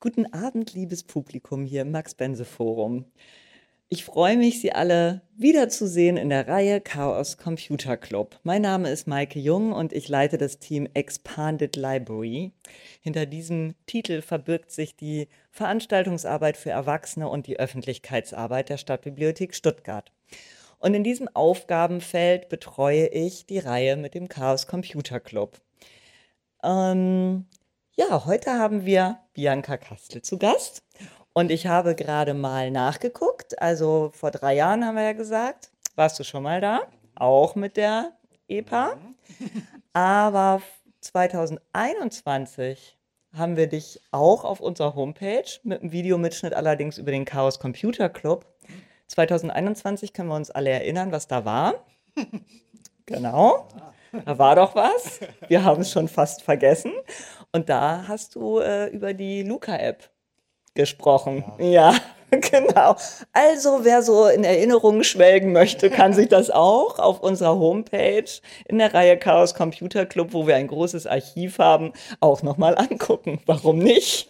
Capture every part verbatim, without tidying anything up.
Guten Abend, liebes Publikum hier im Max-Bense-Forum. Ich freue mich, Sie alle wiederzusehen in der Reihe Chaos Computer Club. Mein Name ist Maike Jung und ich leite das Team Expanded Library. Hinter diesem Titel verbirgt sich die Veranstaltungsarbeit für Erwachsene und die Öffentlichkeitsarbeit der Stadtbibliothek Stuttgart. Und in diesem Aufgabenfeld betreue ich die Reihe mit dem Chaos Computer Club. Ähm, ja, heute haben wir Bianca Kastel zu Gast und ich habe gerade mal nachgeguckt. Also vor drei Jahren haben wir ja gesagt, warst du schon mal da, auch mit der E P A. Aber zwanzig einundzwanzig haben wir dich auch auf unserer Homepage mit einem Videomitschnitt allerdings über den Chaos Computer Club. zwanzig einundzwanzig können wir uns alle erinnern, was da war. Genau. Da war doch was. Wir haben es schon fast vergessen. Und da hast du äh, über die Luca-App gesprochen. Ja. Ja, genau. Also wer so in Erinnerungen schwelgen möchte, kann sich das auch auf unserer Homepage in der Reihe Chaos Computer Club, wo wir ein großes Archiv haben, auch nochmal angucken. Warum nicht?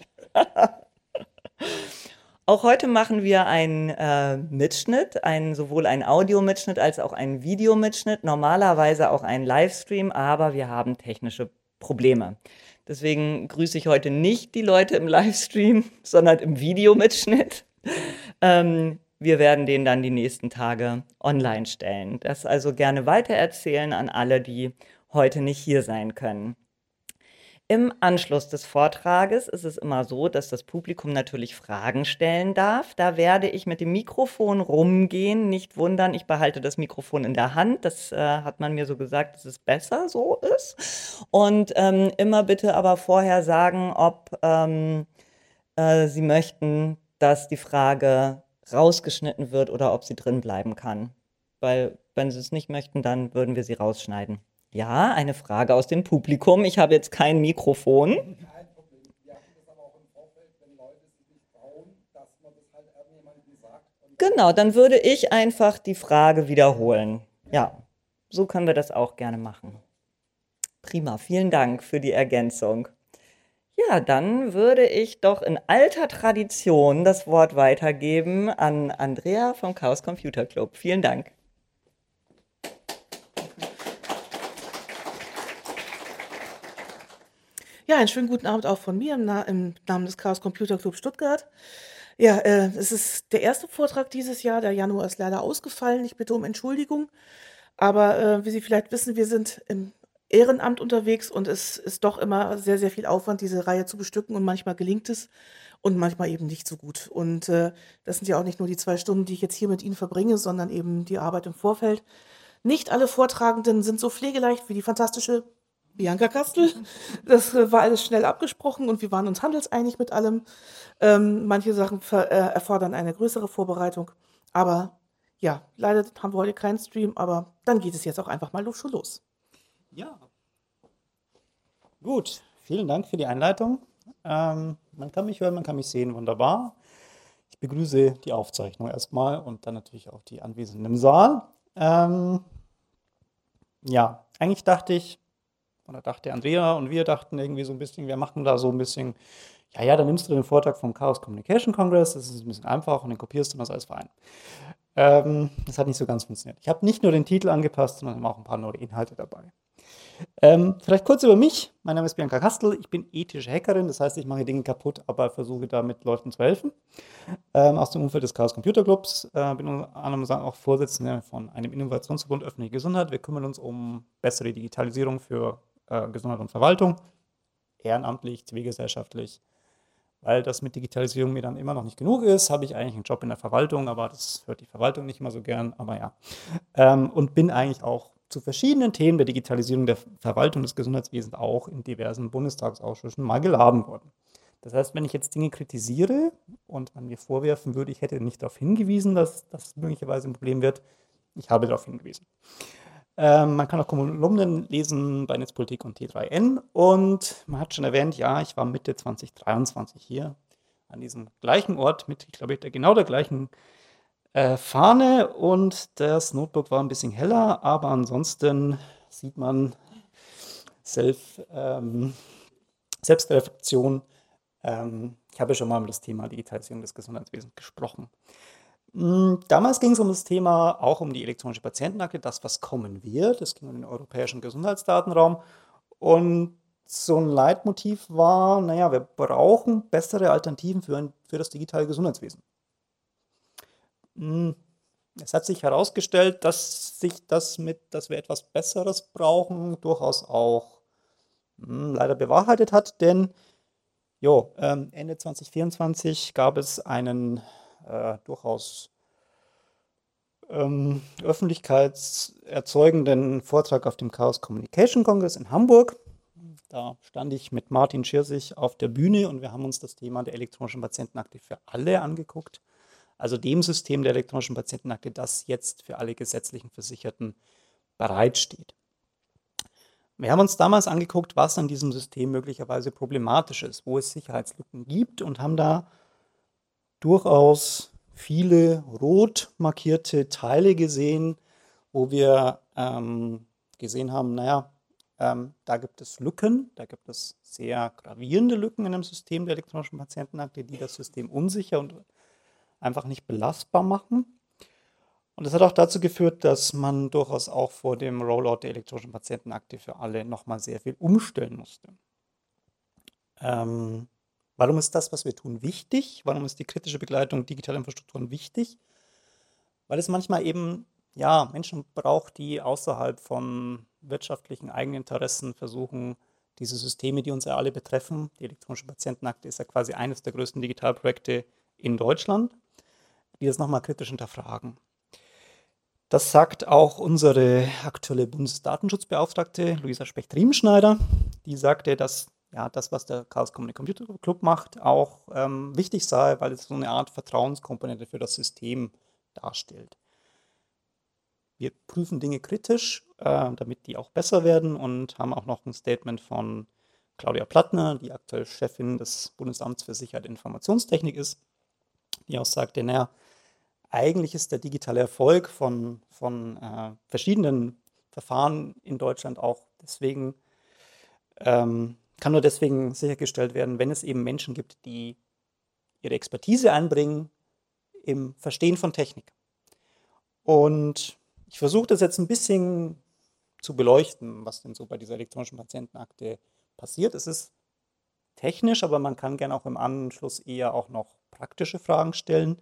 Auch heute machen wir einen äh, Mitschnitt, einen, sowohl einen Audiomitschnitt als auch einen Videomitschnitt, normalerweise auch einen Livestream, aber wir haben technische Probleme. Deswegen grüße ich heute nicht die Leute im Livestream, sondern im Videomitschnitt. Ähm, wir werden den dann die nächsten Tage online stellen. Das also gerne weitererzählen an alle, die heute nicht hier sein können. Im Anschluss des Vortrages ist es immer so, dass das Publikum natürlich Fragen stellen darf. Da werde ich mit dem Mikrofon rumgehen. Nicht wundern, ich behalte das Mikrofon in der Hand. Das äh, hat man mir so gesagt, dass es besser so ist. Und ähm, immer bitte aber vorher sagen, ob ähm, äh, Sie möchten, dass die Frage rausgeschnitten wird oder ob sie drin bleiben kann. Weil wenn Sie es nicht möchten, dann würden wir sie rausschneiden. Ja, eine Frage aus dem Publikum. Ich habe jetzt kein Mikrofon. Kein Problem. Wir hatten das aber auch im Vorfeld, wenn Leute sich nicht trauen, dass man das halt irgendjemandem sagt. Und Genau, dann würde ich einfach die Frage wiederholen. Ja, so können wir das auch gerne machen. Prima, vielen Dank für die Ergänzung. Ja, dann würde ich doch in alter Tradition das Wort weitergeben an Andrea vom Chaos Computer Club. Vielen Dank. Ja, einen schönen guten Abend auch von mir im, Na im Namen des Chaos Computer Club Stuttgart. Ja, äh, es ist der erste Vortrag dieses Jahr. Der Januar ist leider ausgefallen. Ich bitte um Entschuldigung. Aber äh, wie Sie vielleicht wissen, wir sind im Ehrenamt unterwegs und es ist doch immer sehr, sehr viel Aufwand, diese Reihe zu bestücken und manchmal gelingt es und manchmal eben nicht so gut. Und äh, das sind ja auch nicht nur die zwei Stunden, die ich jetzt hier mit Ihnen verbringe, sondern eben die Arbeit im Vorfeld. Nicht alle Vortragenden sind so pflegeleicht wie die fantastische Bianca Kastel. Das äh, war alles schnell abgesprochen und wir waren uns handelseinig mit allem. Ähm, manche Sachen ver äh, erfordern eine größere Vorbereitung. Aber ja, leider haben wir heute keinen Stream, aber dann geht es jetzt auch einfach mal los, schon los. ja. Gut, vielen Dank für die Einleitung. Ähm, man kann mich hören, man kann mich sehen, wunderbar. Ich begrüße die Aufzeichnung erstmal und dann natürlich auch die Anwesenden im Saal. Ähm, ja, eigentlich dachte ich, oder dachte Andrea und wir dachten irgendwie so ein bisschen, wir machen da so ein bisschen, ja, ja, dann nimmst du den Vortrag vom Chaos Communication Congress, das ist ein bisschen einfach und dann kopierst du das als Verein. Ähm, das hat nicht so ganz funktioniert. Ich habe nicht nur den Titel angepasst, sondern auch ein paar neue Inhalte dabei. Ähm, vielleicht kurz über mich. Mein Name ist Bianca Kastel. Ich bin ethische Hackerin, das heißt, ich mache Dinge kaputt, aber versuche damit Leuten zu helfen. Ähm, aus dem Umfeld des Chaos Computer Clubs. Äh, bin unter anderem auch Vorsitzende von einem Innovationsverbund Öffentliche Gesundheit. Wir kümmern uns um bessere Digitalisierung für äh, Gesundheit und Verwaltung. Ehrenamtlich, zivilgesellschaftlich. Weil das mit Digitalisierung mir dann immer noch nicht genug ist, habe ich eigentlich einen Job in der Verwaltung, aber das hört die Verwaltung nicht immer so gern, aber ja. Ähm, und bin eigentlich auch zu verschiedenen Themen der Digitalisierung der Verwaltung des Gesundheitswesens auch in diversen Bundestagsausschüssen mal geladen worden. Das heißt, wenn ich jetzt Dinge kritisiere und man mir vorwerfen würde, ich hätte nicht darauf hingewiesen, dass das möglicherweise ein Problem wird, ich habe darauf hingewiesen. Ähm, man kann auch Kolumnen lesen bei Netzpolitik und T drei N und man hat schon erwähnt, ja, ich war Mitte zwanzig dreiundzwanzig hier an diesem gleichen Ort mit, ich glaube, der, genau der gleichen äh, Fahne und das Notebook war ein bisschen heller, aber ansonsten sieht man Self, ähm, Selbstreflexion Ähm, ich habe ja schon mal über das Thema Digitalisierung des Gesundheitswesens gesprochen. Mm, Damals ging es um das Thema, auch um die elektronische Patientenakte, das, was kommen wird. Es ging um den europäischen Gesundheitsdatenraum. Und so ein Leitmotiv war, naja, wir brauchen bessere Alternativen für, ein, für das digitale Gesundheitswesen. Mm, Es hat sich herausgestellt, dass sich das mit, dass wir etwas Besseres brauchen, durchaus auch mm, leider bewahrheitet hat, denn jo, ähm, Ende zwanzig vierundzwanzig gab es einen äh, durchaus ähm, öffentlichkeitserzeugenden Vortrag auf dem Chaos Communication Congress in Hamburg. Da stand ich mit Martin Schirsich auf der Bühne und wir haben uns das Thema der elektronischen Patientenakte für alle angeguckt. Also dem System der elektronischen Patientenakte, das jetzt für alle gesetzlichen Versicherten bereitsteht. Wir haben uns damals angeguckt, was an diesem System möglicherweise problematisch ist, wo es Sicherheitslücken gibt und haben da durchaus viele rot markierte Teile gesehen, wo wir ähm, gesehen haben, naja, ähm, da gibt es Lücken, da gibt es sehr gravierende Lücken in dem System der elektronischen Patientenakte, die das System unsicher und einfach nicht belastbar machen. Und das hat auch dazu geführt, dass man durchaus auch vor dem Rollout der elektronischen Patientenakte für alle nochmal sehr viel umstellen musste. Ähm, warum ist das, was wir tun, wichtig? Warum ist die kritische Begleitung digitaler Infrastrukturen wichtig? Weil es manchmal eben ja, Menschen braucht, die außerhalb von wirtschaftlichen Eigeninteressen versuchen, diese Systeme, die uns ja alle betreffen, die elektronische Patientenakte ist ja quasi eines der größten Digitalprojekte in Deutschland, die das nochmal kritisch hinterfragen. Das sagt auch unsere aktuelle Bundesdatenschutzbeauftragte Luisa Specht-Riemenschneider. Die sagte, dass ja, das, was der Chaos Computer Club macht, auch ähm, wichtig sei, weil es so eine Art Vertrauenskomponente für das System darstellt. Wir prüfen Dinge kritisch, äh, damit die auch besser werden und haben auch noch ein Statement von Claudia Plattner, die aktuell Chefin des Bundesamts für Sicherheit und Informationstechnik ist, die auch sagte, naja, eigentlich ist der digitale Erfolg von, von äh, verschiedenen Verfahren in Deutschland auch deswegen, ähm, kann nur deswegen sichergestellt werden, wenn es eben Menschen gibt, die ihre Expertise einbringen im Verstehen von Technik. Und ich versuche das jetzt ein bisschen zu beleuchten, was denn so bei dieser elektronischen Patientenakte passiert. Es ist technisch, aber man kann gerne auch im Anschluss eher auch noch praktische Fragen stellen.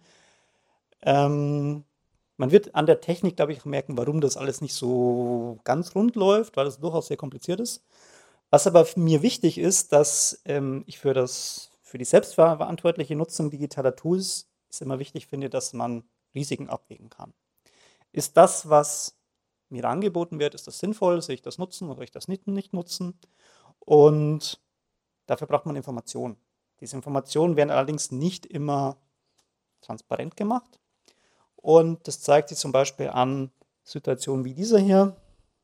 Ähm, man wird an der Technik, glaube ich, merken, warum das alles nicht so ganz rund läuft, weil es durchaus sehr kompliziert ist. Was aber mir wichtig ist, dass ähm, ich für, das, für die selbstverantwortliche Nutzung digitaler Tools ist immer wichtig finde, dass man Risiken abwägen kann. Ist das, was mir angeboten wird, ist das sinnvoll? Soll ich das nutzen oder soll ich das nicht, nicht nutzen? Und dafür braucht man Informationen. Diese Informationen werden allerdings nicht immer transparent gemacht. Und das zeigt sich zum Beispiel an Situationen wie dieser hier.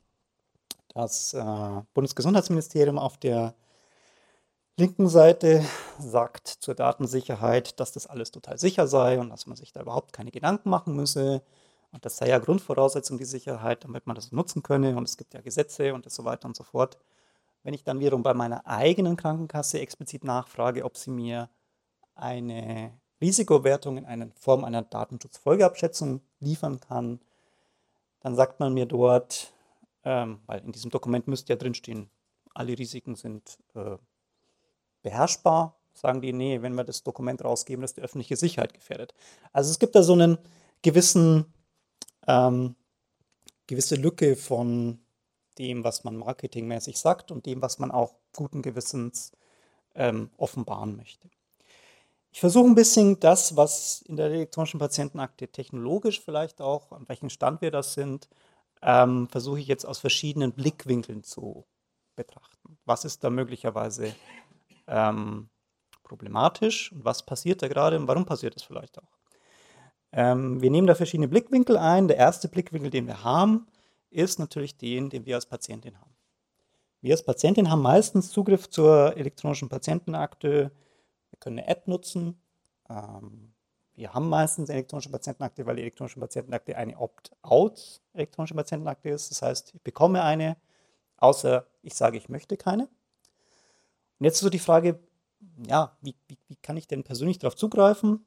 Das äh, Bundesgesundheitsministerium auf der linken Seite sagt zur Datensicherheit, dass das alles total sicher sei und dass man sich da überhaupt keine Gedanken machen müsse. Und das sei ja Grundvoraussetzung, die Sicherheit, damit man das nutzen könne. Und es gibt ja Gesetze und so weiter und so fort. Wenn ich dann wiederum bei meiner eigenen Krankenkasse explizit nachfrage, ob sie mir eine Risikowertung in einer Form einer Datenschutzfolgeabschätzung liefern kann, dann sagt man mir dort, ähm, weil in diesem Dokument müsste ja drinstehen, alle Risiken sind äh, beherrschbar, sagen die, nee, wenn wir das Dokument rausgeben, das ist die öffentliche Sicherheit gefährdet. Also es gibt da so einen gewissen, ähm, gewisse Lücke von dem, was man marketingmäßig sagt und dem, was man auch guten Gewissens ähm, offenbaren möchte. Ich versuche ein bisschen das, was in der elektronischen Patientenakte technologisch vielleicht auch, an welchem Stand wir das sind, ähm, versuche ich jetzt aus verschiedenen Blickwinkeln zu betrachten. Was ist da möglicherweise ähm, problematisch und was passiert da gerade und warum passiert es vielleicht auch? Ähm, wir nehmen da verschiedene Blickwinkel ein. Der erste Blickwinkel, den wir haben, ist natürlich den, den wir als Patientin haben. Wir als Patientin haben meistens Zugriff zur elektronischen Patientenakte. Wir können eine App nutzen. Ähm, wir haben meistens eine elektronische Patientenakte, weil die elektronische Patientenakte eine Opt-out elektronische Patientenakte ist. Das heißt, ich bekomme eine, außer ich sage, ich möchte keine. Und jetzt ist so die Frage, ja, wie, wie, wie kann ich denn persönlich darauf zugreifen,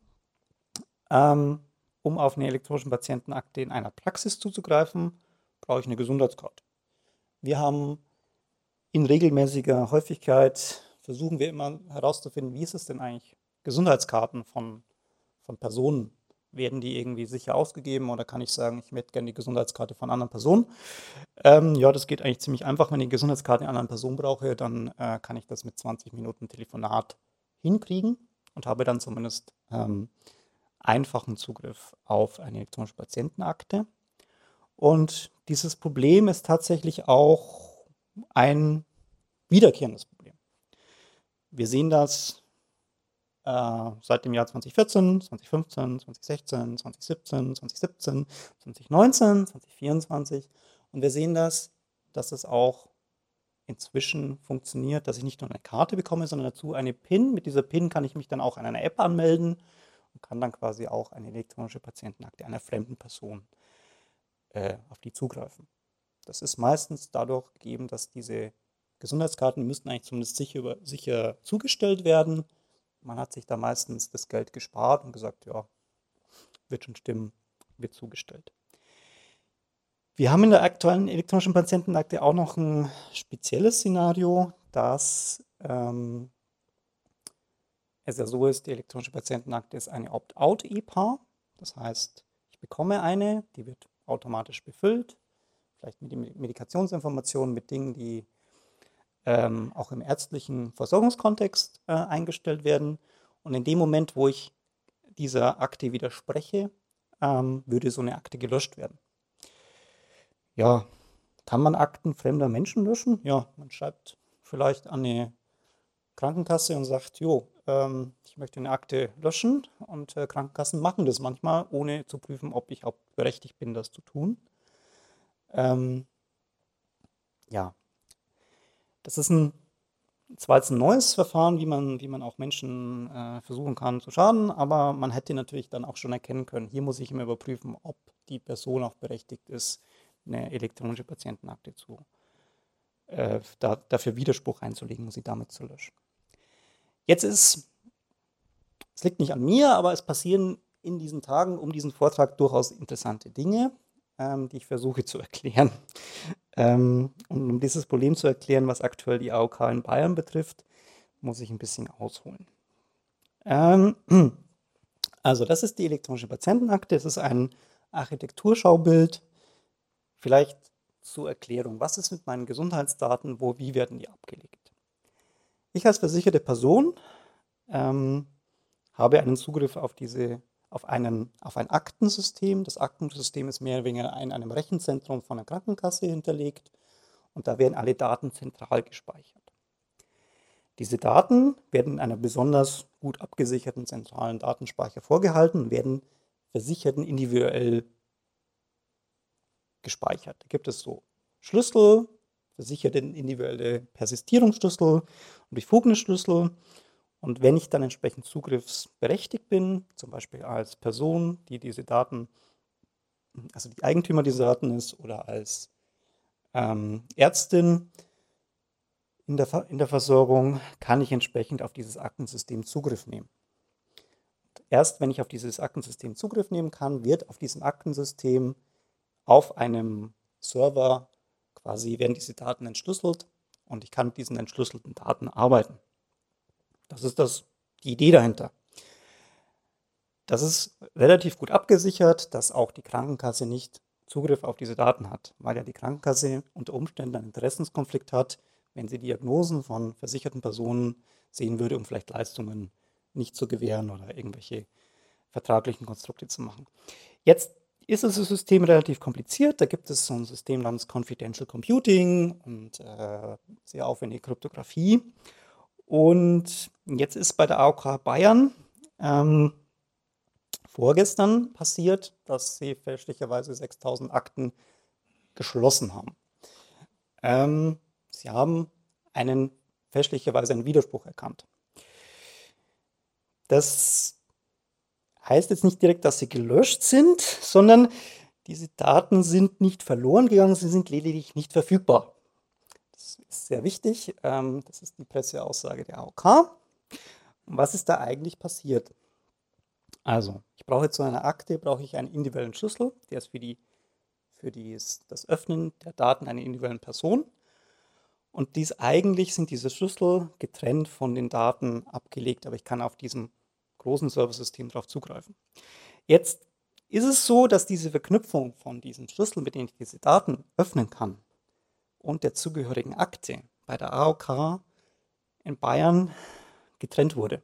ähm, um auf eine elektronische Patientenakte in einer Praxis zuzugreifen, brauche ich eine Gesundheitskarte. Wir haben in regelmäßiger Häufigkeit, versuchen wir immer herauszufinden, wie ist es denn eigentlich, Gesundheitskarten von, von Personen. Werden die irgendwie sicher ausgegeben oder kann ich sagen, ich möchte gerne die Gesundheitskarte von anderen Personen? Ähm, ja, das geht eigentlich ziemlich einfach. Wenn ich die Gesundheitskarte einer anderen Person brauche, dann äh, kann ich das mit zwanzig Minuten Telefonat hinkriegen und habe dann zumindest ähm, einfachen Zugriff auf eine elektronische Patientenakte. Und dieses Problem ist tatsächlich auch ein wiederkehrendes Problem. Wir sehen das äh, seit dem Jahr zwanzig vierzehn, zwanzig fünfzehn, zwanzig sechzehn, zwanzig siebzehn, zwanzig siebzehn, zwanzig neunzehn, zwanzig vierundzwanzig. Und wir sehen das, dass es auch inzwischen funktioniert, dass ich nicht nur eine Karte bekomme, sondern dazu eine PIN. Mit dieser PIN kann ich mich dann auch an einer App anmelden und kann dann quasi auch eine elektronische Patientenakte einer fremden Person äh, auf die zugreifen. Das ist meistens dadurch gegeben, dass diese Gesundheitskarten müssten eigentlich zumindest sicher, sicher zugestellt werden. Man hat sich da meistens das Geld gespart und gesagt, ja, wird schon stimmen, wird zugestellt. Wir haben in der aktuellen elektronischen Patientenakte auch noch ein spezielles Szenario, dass ähm, es ja so ist, die elektronische Patientenakte ist eine Opt-out-E P A. Das heißt, ich bekomme eine, die wird automatisch befüllt, vielleicht mit Medikationsinformationen, mit Dingen, die ähm, auch im ärztlichen Versorgungskontext äh, eingestellt werden. Und in dem Moment, wo ich dieser Akte widerspreche, ähm, würde so eine Akte gelöscht werden. Ja, kann man Akten fremder Menschen löschen? Ja, man schreibt vielleicht an eine Krankenkasse und sagt, jo, ähm, ich möchte eine Akte löschen. Und äh, Krankenkassen machen das manchmal, ohne zu prüfen, ob ich auch berechtigt bin, das zu tun. Ähm, ja, das ist ein, zwar jetzt ein neues Verfahren, wie man, wie man auch Menschen äh, versuchen kann zu schaden, aber man hätte natürlich dann auch schon erkennen können, hier muss ich immer überprüfen, ob die Person auch berechtigt ist, eine elektronische Patientenakte zu, äh, da, dafür Widerspruch einzulegen und sie damit zu löschen. Jetzt ist, es liegt nicht an mir, aber es passieren in diesen Tagen um diesen Vortrag durchaus interessante Dinge, ähm, die ich versuche zu erklären. Ähm, und um dieses Problem zu erklären, was aktuell die A O K in Bayern betrifft, muss ich ein bisschen ausholen. Ähm, also das ist die elektronische Patientenakte, es ist ein Architekturschaubild. Vielleicht zur Erklärung, was ist mit meinen Gesundheitsdaten, wo, wie werden die abgelegt? Ich als versicherte Person ähm, habe einen Zugriff auf, diese, auf, einen, auf ein Aktensystem. Das Aktensystem ist mehr oder weniger in einem Rechenzentrum von der Krankenkasse hinterlegt und da werden alle Daten zentral gespeichert. Diese Daten werden in einer besonders gut abgesicherten zentralen Datenspeicher vorgehalten und werden Versicherten individuell gespeichert. Da gibt es so Schlüssel, versicherte individuelle Persistierungsschlüssel und Befugnisschlüssel. Und wenn ich dann entsprechend zugriffsberechtigt bin, zum Beispiel als Person, die diese Daten, also die Eigentümer dieser Daten ist, oder als ähm, Ärztin in der, in der Versorgung, kann ich entsprechend auf dieses Aktensystem Zugriff nehmen. Und erst wenn ich auf dieses Aktensystem Zugriff nehmen kann, wird auf diesem Aktensystem auf einem Server quasi werden diese Daten entschlüsselt und ich kann mit diesen entschlüsselten Daten arbeiten. Das ist das, die Idee dahinter. Das ist relativ gut abgesichert, dass auch die Krankenkasse nicht Zugriff auf diese Daten hat, weil ja die Krankenkasse unter Umständen einen Interessenskonflikt hat, wenn sie Diagnosen von versicherten Personen sehen würde, um vielleicht Leistungen nicht zu gewähren oder irgendwelche vertraglichen Konstrukte zu machen. Jetzt ist das System relativ kompliziert. Da gibt es so ein System namens Confidential Computing und äh, sehr aufwendige Kryptographie. Und jetzt ist bei der A O K Bayern ähm, vorgestern passiert, dass sie fälschlicherweise sechstausend Akten geschlossen haben. Ähm, sie haben einen fälschlicherweise einen Widerspruch erkannt. Das heißt jetzt nicht direkt, dass sie gelöscht sind, sondern diese Daten sind nicht verloren gegangen, sie sind lediglich nicht verfügbar. Das ist sehr wichtig. Das ist die Presseaussage der A O K. Und was ist da eigentlich passiert? Also, ich brauche zu einer Akte brauche ich einen individuellen Schlüssel, der ist für die, für dies, das Öffnen der Daten einer individuellen Person. Und dies eigentlich sind diese Schlüssel getrennt von den Daten abgelegt, aber ich kann auf diesem großen Serversystem darauf zugreifen. Jetzt ist es so, dass diese Verknüpfung von diesen Schlüsseln, mit denen ich diese Daten öffnen kann, und der zugehörigen Akte bei der A O K in Bayern getrennt wurde.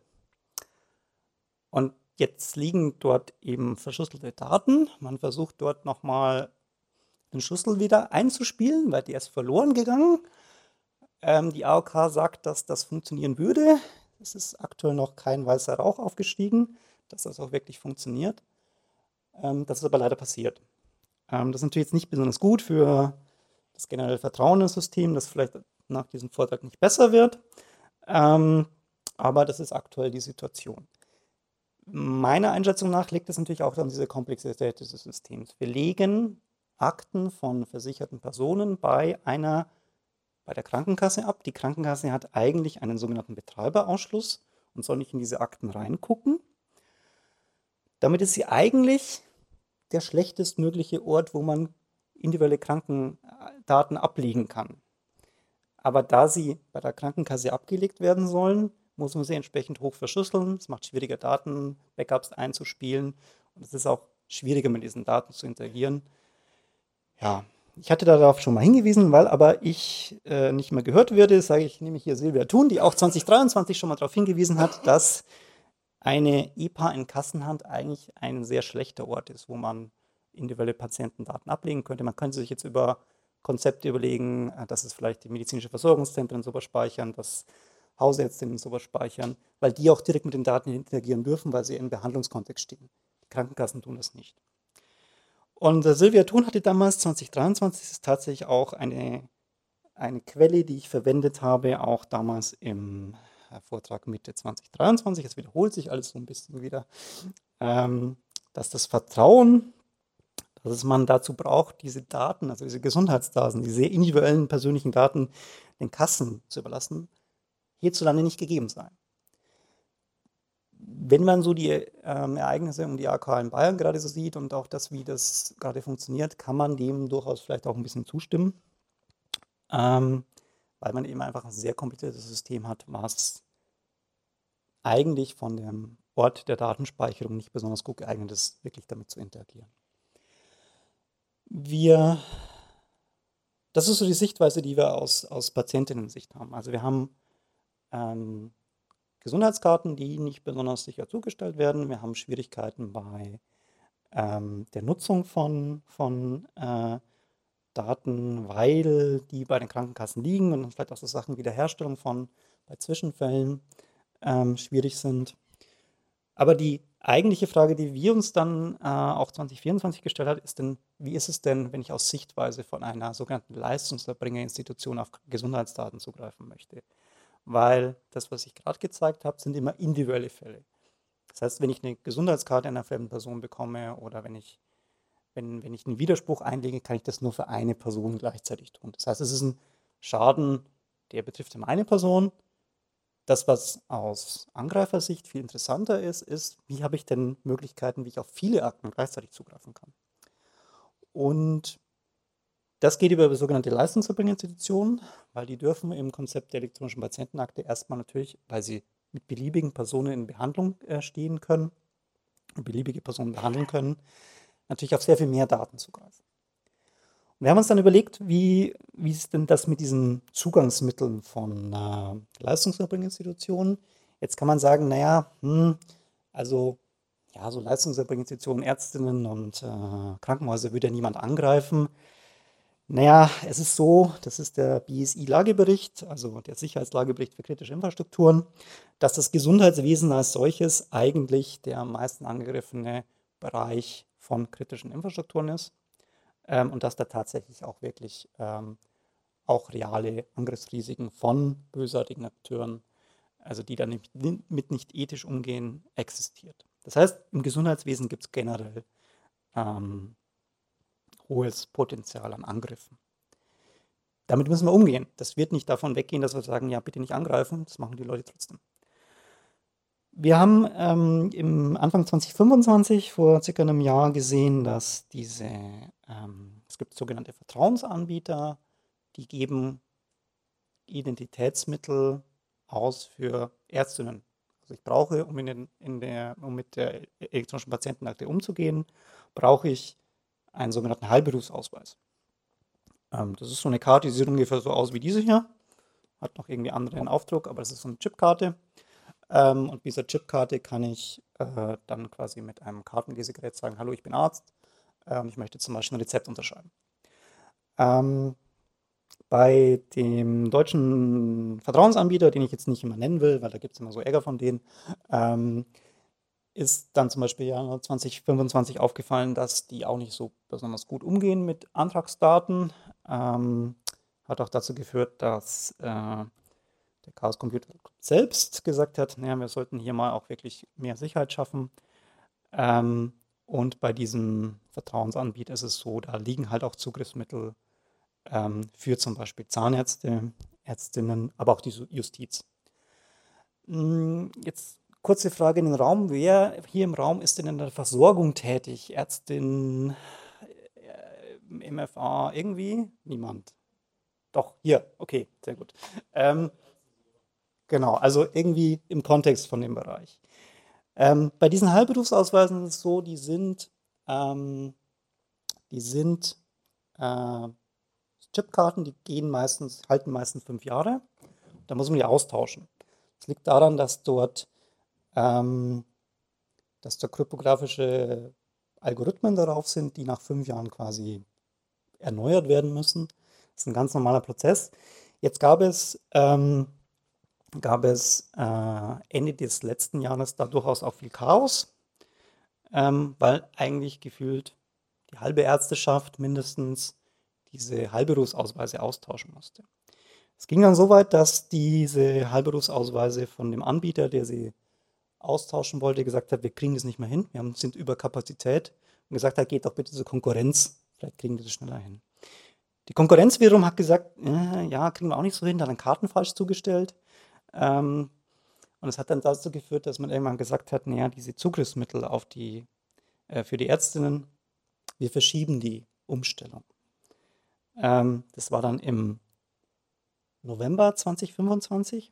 Und jetzt liegen dort eben verschlüsselte Daten. Man versucht dort nochmal den Schlüssel wieder einzuspielen, weil der ist verloren gegangen. Ähm, die A O K sagt, dass das funktionieren würde. Es ist aktuell noch kein weißer Rauch aufgestiegen, dass das auch wirklich funktioniert. Ähm, das ist aber leider passiert. Ähm, das ist natürlich jetzt nicht besonders gut für das generelle Vertrauen ins System, das vielleicht nach diesem Vortrag nicht besser wird. Ähm, aber das ist aktuell die Situation. Meiner Einschätzung nach liegt es natürlich auch an dieser Komplexität dieses Systems. Wir legen Akten von versicherten Personen bei einer, bei der Krankenkasse ab. Die Krankenkasse hat eigentlich einen sogenannten Betreiberausschluss und soll nicht in diese Akten reingucken. Damit ist sie eigentlich der schlechtestmögliche Ort, wo man individuelle Krankendaten ablegen kann. Aber da sie bei der Krankenkasse abgelegt werden sollen, muss man sie entsprechend hoch verschlüsseln. Es macht schwieriger, Daten-Backups einzuspielen. Und es ist auch schwieriger, mit diesen Daten zu interagieren. Ja, ich hatte darauf schon mal hingewiesen, weil aber ich äh, nicht mehr gehört werde, sage ich nämlich hier Silvia Thun, die auch zwanzig dreiundzwanzig schon mal darauf hingewiesen hat, dass eine E P A in Kassenhand eigentlich ein sehr schlechter Ort ist, wo man individuelle Patientendaten ablegen könnte. Man könnte sich jetzt über Konzepte überlegen, dass es vielleicht die medizinische Versorgungszentren sowas speichern, dass Hausärztinnen sowas speichern, weil die auch direkt mit den Daten interagieren dürfen, weil sie im Behandlungskontext stehen. Die Krankenkassen tun das nicht. Und äh, Silvia Thun hatte damals zwanzig dreiundzwanzig, das ist tatsächlich auch eine, eine Quelle, die ich verwendet habe, auch damals im Vortrag Mitte zwanzig dreiundzwanzig, es wiederholt sich alles so ein bisschen wieder, ähm, dass das Vertrauen, dass es man dazu braucht, diese Daten, also diese Gesundheitsdaten, diese sehr individuellen persönlichen Daten den Kassen zu überlassen, hierzulande nicht gegeben sei. Wenn man so die ähm, Ereignisse um die A K in Bayern gerade so sieht und auch das, wie das gerade funktioniert, kann man dem durchaus vielleicht auch ein bisschen zustimmen, ähm, weil man eben einfach ein sehr kompliziertes System hat, was eigentlich von dem Ort der Datenspeicherung nicht besonders gut geeignet ist, wirklich damit zu interagieren. Wir, das ist so die Sichtweise, die wir aus, aus Patientinnen-Sicht haben. Also wir haben ähm, Gesundheitskarten, die nicht besonders sicher zugestellt werden. Wir haben Schwierigkeiten bei ähm, der Nutzung von, von äh, Daten, weil die bei den Krankenkassen liegen und vielleicht auch so Sachen wie Wiederherstellung von bei Zwischenfällen ähm, schwierig sind. Aber die eigentliche Frage, die wir uns dann äh, auch zwanzig vierundzwanzig gestellt haben, ist denn, wie ist es denn, wenn ich aus Sichtweise von einer sogenannten Leistungserbringerinstitution auf Gesundheitsdaten zugreifen möchte? Weil das, was ich gerade gezeigt habe, sind immer individuelle Fälle. Das heißt, wenn ich eine Gesundheitskarte einer fremden Person bekomme oder wenn ich, wenn, wenn ich einen Widerspruch einlege, kann ich das nur für eine Person gleichzeitig tun. Das heißt, es ist ein Schaden, der betrifft immer eine Person. Das, was aus Angreifersicht viel interessanter ist, ist, wie habe ich denn Möglichkeiten, wie ich auf viele Akten gleichzeitig zugreifen kann. Und das geht über sogenannte Leistungserbringerinstitutionen, weil die dürfen im Konzept der elektronischen Patientenakte erstmal natürlich, weil sie mit beliebigen Personen in Behandlung äh, stehen können und beliebige Personen behandeln können, natürlich auf sehr viel mehr Daten zugreifen. Und wir haben uns dann überlegt, wie, wie ist denn das mit diesen Zugangsmitteln von äh, Leistungserbringerinstitutionen? Jetzt kann man sagen, naja, hm, also ja, so Leistungserbringerinstitutionen, Ärztinnen und äh, Krankenhäuser würde ja niemand angreifen. Naja, es ist so, das ist der B S I-Lagebericht, also der Sicherheitslagebericht für kritische Infrastrukturen, dass das Gesundheitswesen als solches eigentlich der am meisten angegriffene Bereich von kritischen Infrastrukturen ist. Ähm, und dass da tatsächlich auch wirklich ähm, auch reale Angriffsrisiken von bösartigen Akteuren, also die da nicht, mit nicht ethisch umgehen, existiert. Das heißt, im Gesundheitswesen gibt es generell ähm, hohes Potenzial an Angriffen. Damit müssen wir umgehen. Das wird nicht davon weggehen, dass wir sagen, ja, bitte nicht angreifen, das machen die Leute trotzdem. Wir haben ähm, im Anfang zwanzig fünfundzwanzig, vor circa einem Jahr, gesehen, dass diese, ähm, es gibt sogenannte Vertrauensanbieter, die geben Identitätsmittel aus für Ärztinnen. Also ich brauche, um, in den, in der, um mit der elektronischen Patientenakte umzugehen, brauche ich einen sogenannten Heilberufsausweis. Ähm, das ist so eine Karte, die sieht ungefähr so aus wie diese hier. Hat noch irgendwie anderen Aufdruck, aber das ist so eine Chipkarte. Ähm, und mit dieser Chipkarte kann ich äh, dann quasi mit einem Kartenlesegerät sagen, hallo, ich bin Arzt äh, und ich möchte zum Beispiel ein Rezept unterschreiben. Ähm, bei dem deutschen Vertrauensanbieter, den ich jetzt nicht immer nennen will, weil da gibt es immer so Ärger von denen, ähm, ist dann zum Beispiel Januar zwanzig fünfundzwanzig aufgefallen, dass die auch nicht so besonders gut umgehen mit Antragsdaten. Ähm, hat auch dazu geführt, dass äh, der Chaos Computer Club selbst gesagt hat, naja, wir sollten hier mal auch wirklich mehr Sicherheit schaffen. Ähm, und bei diesem Vertrauensanbieter ist es so, da liegen halt auch Zugriffsmittel ähm, für zum Beispiel Zahnärzte, Ärztinnen, aber auch die Justiz. Hm, Jetzt kurze Frage in den Raum. Wer hier im Raum ist denn in der Versorgung tätig? Ärztin, äh, M F A, irgendwie? Niemand. Doch, hier, okay, sehr gut. Ähm, genau, also irgendwie im Kontext von dem Bereich. Ähm, bei diesen Heilberufsausweisen ist es so, die sind, ähm, die sind äh, Chipkarten, die gehen meistens, halten meistens fünf Jahre. Da muss man die austauschen. Das liegt daran, dass dort, ähm, dass da kryptografische Algorithmen darauf sind, die nach fünf Jahren quasi erneuert werden müssen. Das ist ein ganz normaler Prozess. Jetzt gab es, ähm, gab es äh, Ende des letzten Jahres da durchaus auch viel Chaos, ähm, weil eigentlich gefühlt die halbe Ärzteschaft mindestens diese Heilberufsausweise austauschen musste. Es ging dann so weit, dass diese Heilberufsausweise von dem Anbieter, der sie austauschen wollte, gesagt hat, wir kriegen das nicht mehr hin, wir haben, sind über Kapazität und gesagt hat, geht doch bitte zur Konkurrenz, vielleicht kriegen wir das schneller hin. Die Konkurrenz wiederum hat gesagt, äh, ja, kriegen wir auch nicht so hin, da dann Karten falsch zugestellt. Ähm, und es hat dann dazu geführt, dass man irgendwann gesagt hat, naja, diese Zugriffsmittel auf die, äh, für die Ärztinnen, wir verschieben die Umstellung. Ähm, das war dann im November zwanzig fünfundzwanzig.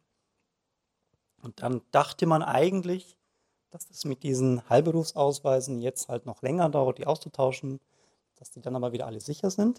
Und dann dachte man eigentlich, dass das mit diesen Heilberufsausweisen jetzt halt noch länger dauert, die auszutauschen, dass die dann aber wieder alle sicher sind.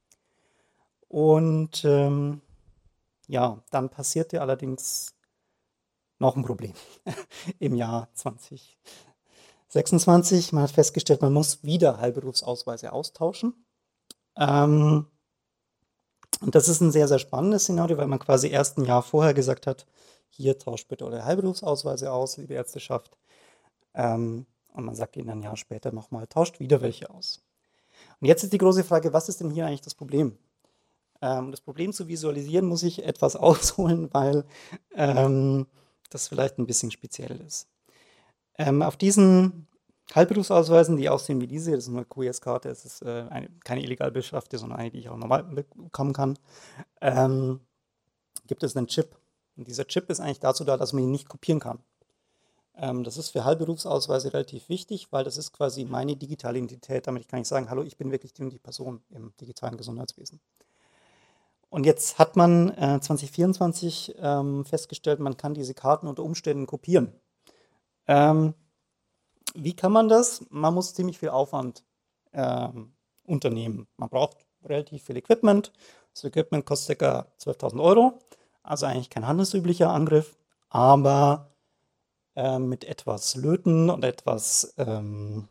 Und ähm, ja, dann passierte allerdings noch ein Problem im Jahr zwanzig sechsundzwanzig. Man hat festgestellt, man muss wieder Heilberufsausweise austauschen. Ähm, und das ist ein sehr, sehr spannendes Szenario, weil man quasi erst ein Jahr vorher gesagt hat, hier tauscht bitte eure Heilberufsausweise aus, liebe Ärzteschaft. Ähm, und man sagt ihnen ein Jahr später nochmal, tauscht wieder welche aus. Und jetzt ist die große Frage, was ist denn hier eigentlich das Problem? Um das Problem zu visualisieren, muss ich etwas ausholen, weil ähm, das vielleicht ein bisschen speziell ist. Ähm, auf diesen Heilberufsausweisen, die aussehen wie diese, das ist eine Q S-Karte, es ist äh, eine, keine illegal beschaffte, sondern eine, die ich auch normal bekommen kann, ähm, gibt es einen Chip. Und dieser Chip ist eigentlich dazu da, dass man ihn nicht kopieren kann. Ähm, das ist für Heilberufsausweise relativ wichtig, weil das ist quasi meine digitale Identität. Damit kann ich sagen, hallo, ich bin wirklich die und die Person im digitalen Gesundheitswesen. Und jetzt hat man äh, zwanzig vierundzwanzig ähm, festgestellt, man kann diese Karten unter Umständen kopieren. Ähm, wie kann man das? Man muss ziemlich viel Aufwand ähm, unternehmen. Man braucht relativ viel Equipment. Das Equipment kostet ca. zwölftausend Euro, also eigentlich kein handelsüblicher Angriff, aber äh, mit etwas Löten und etwas ähm,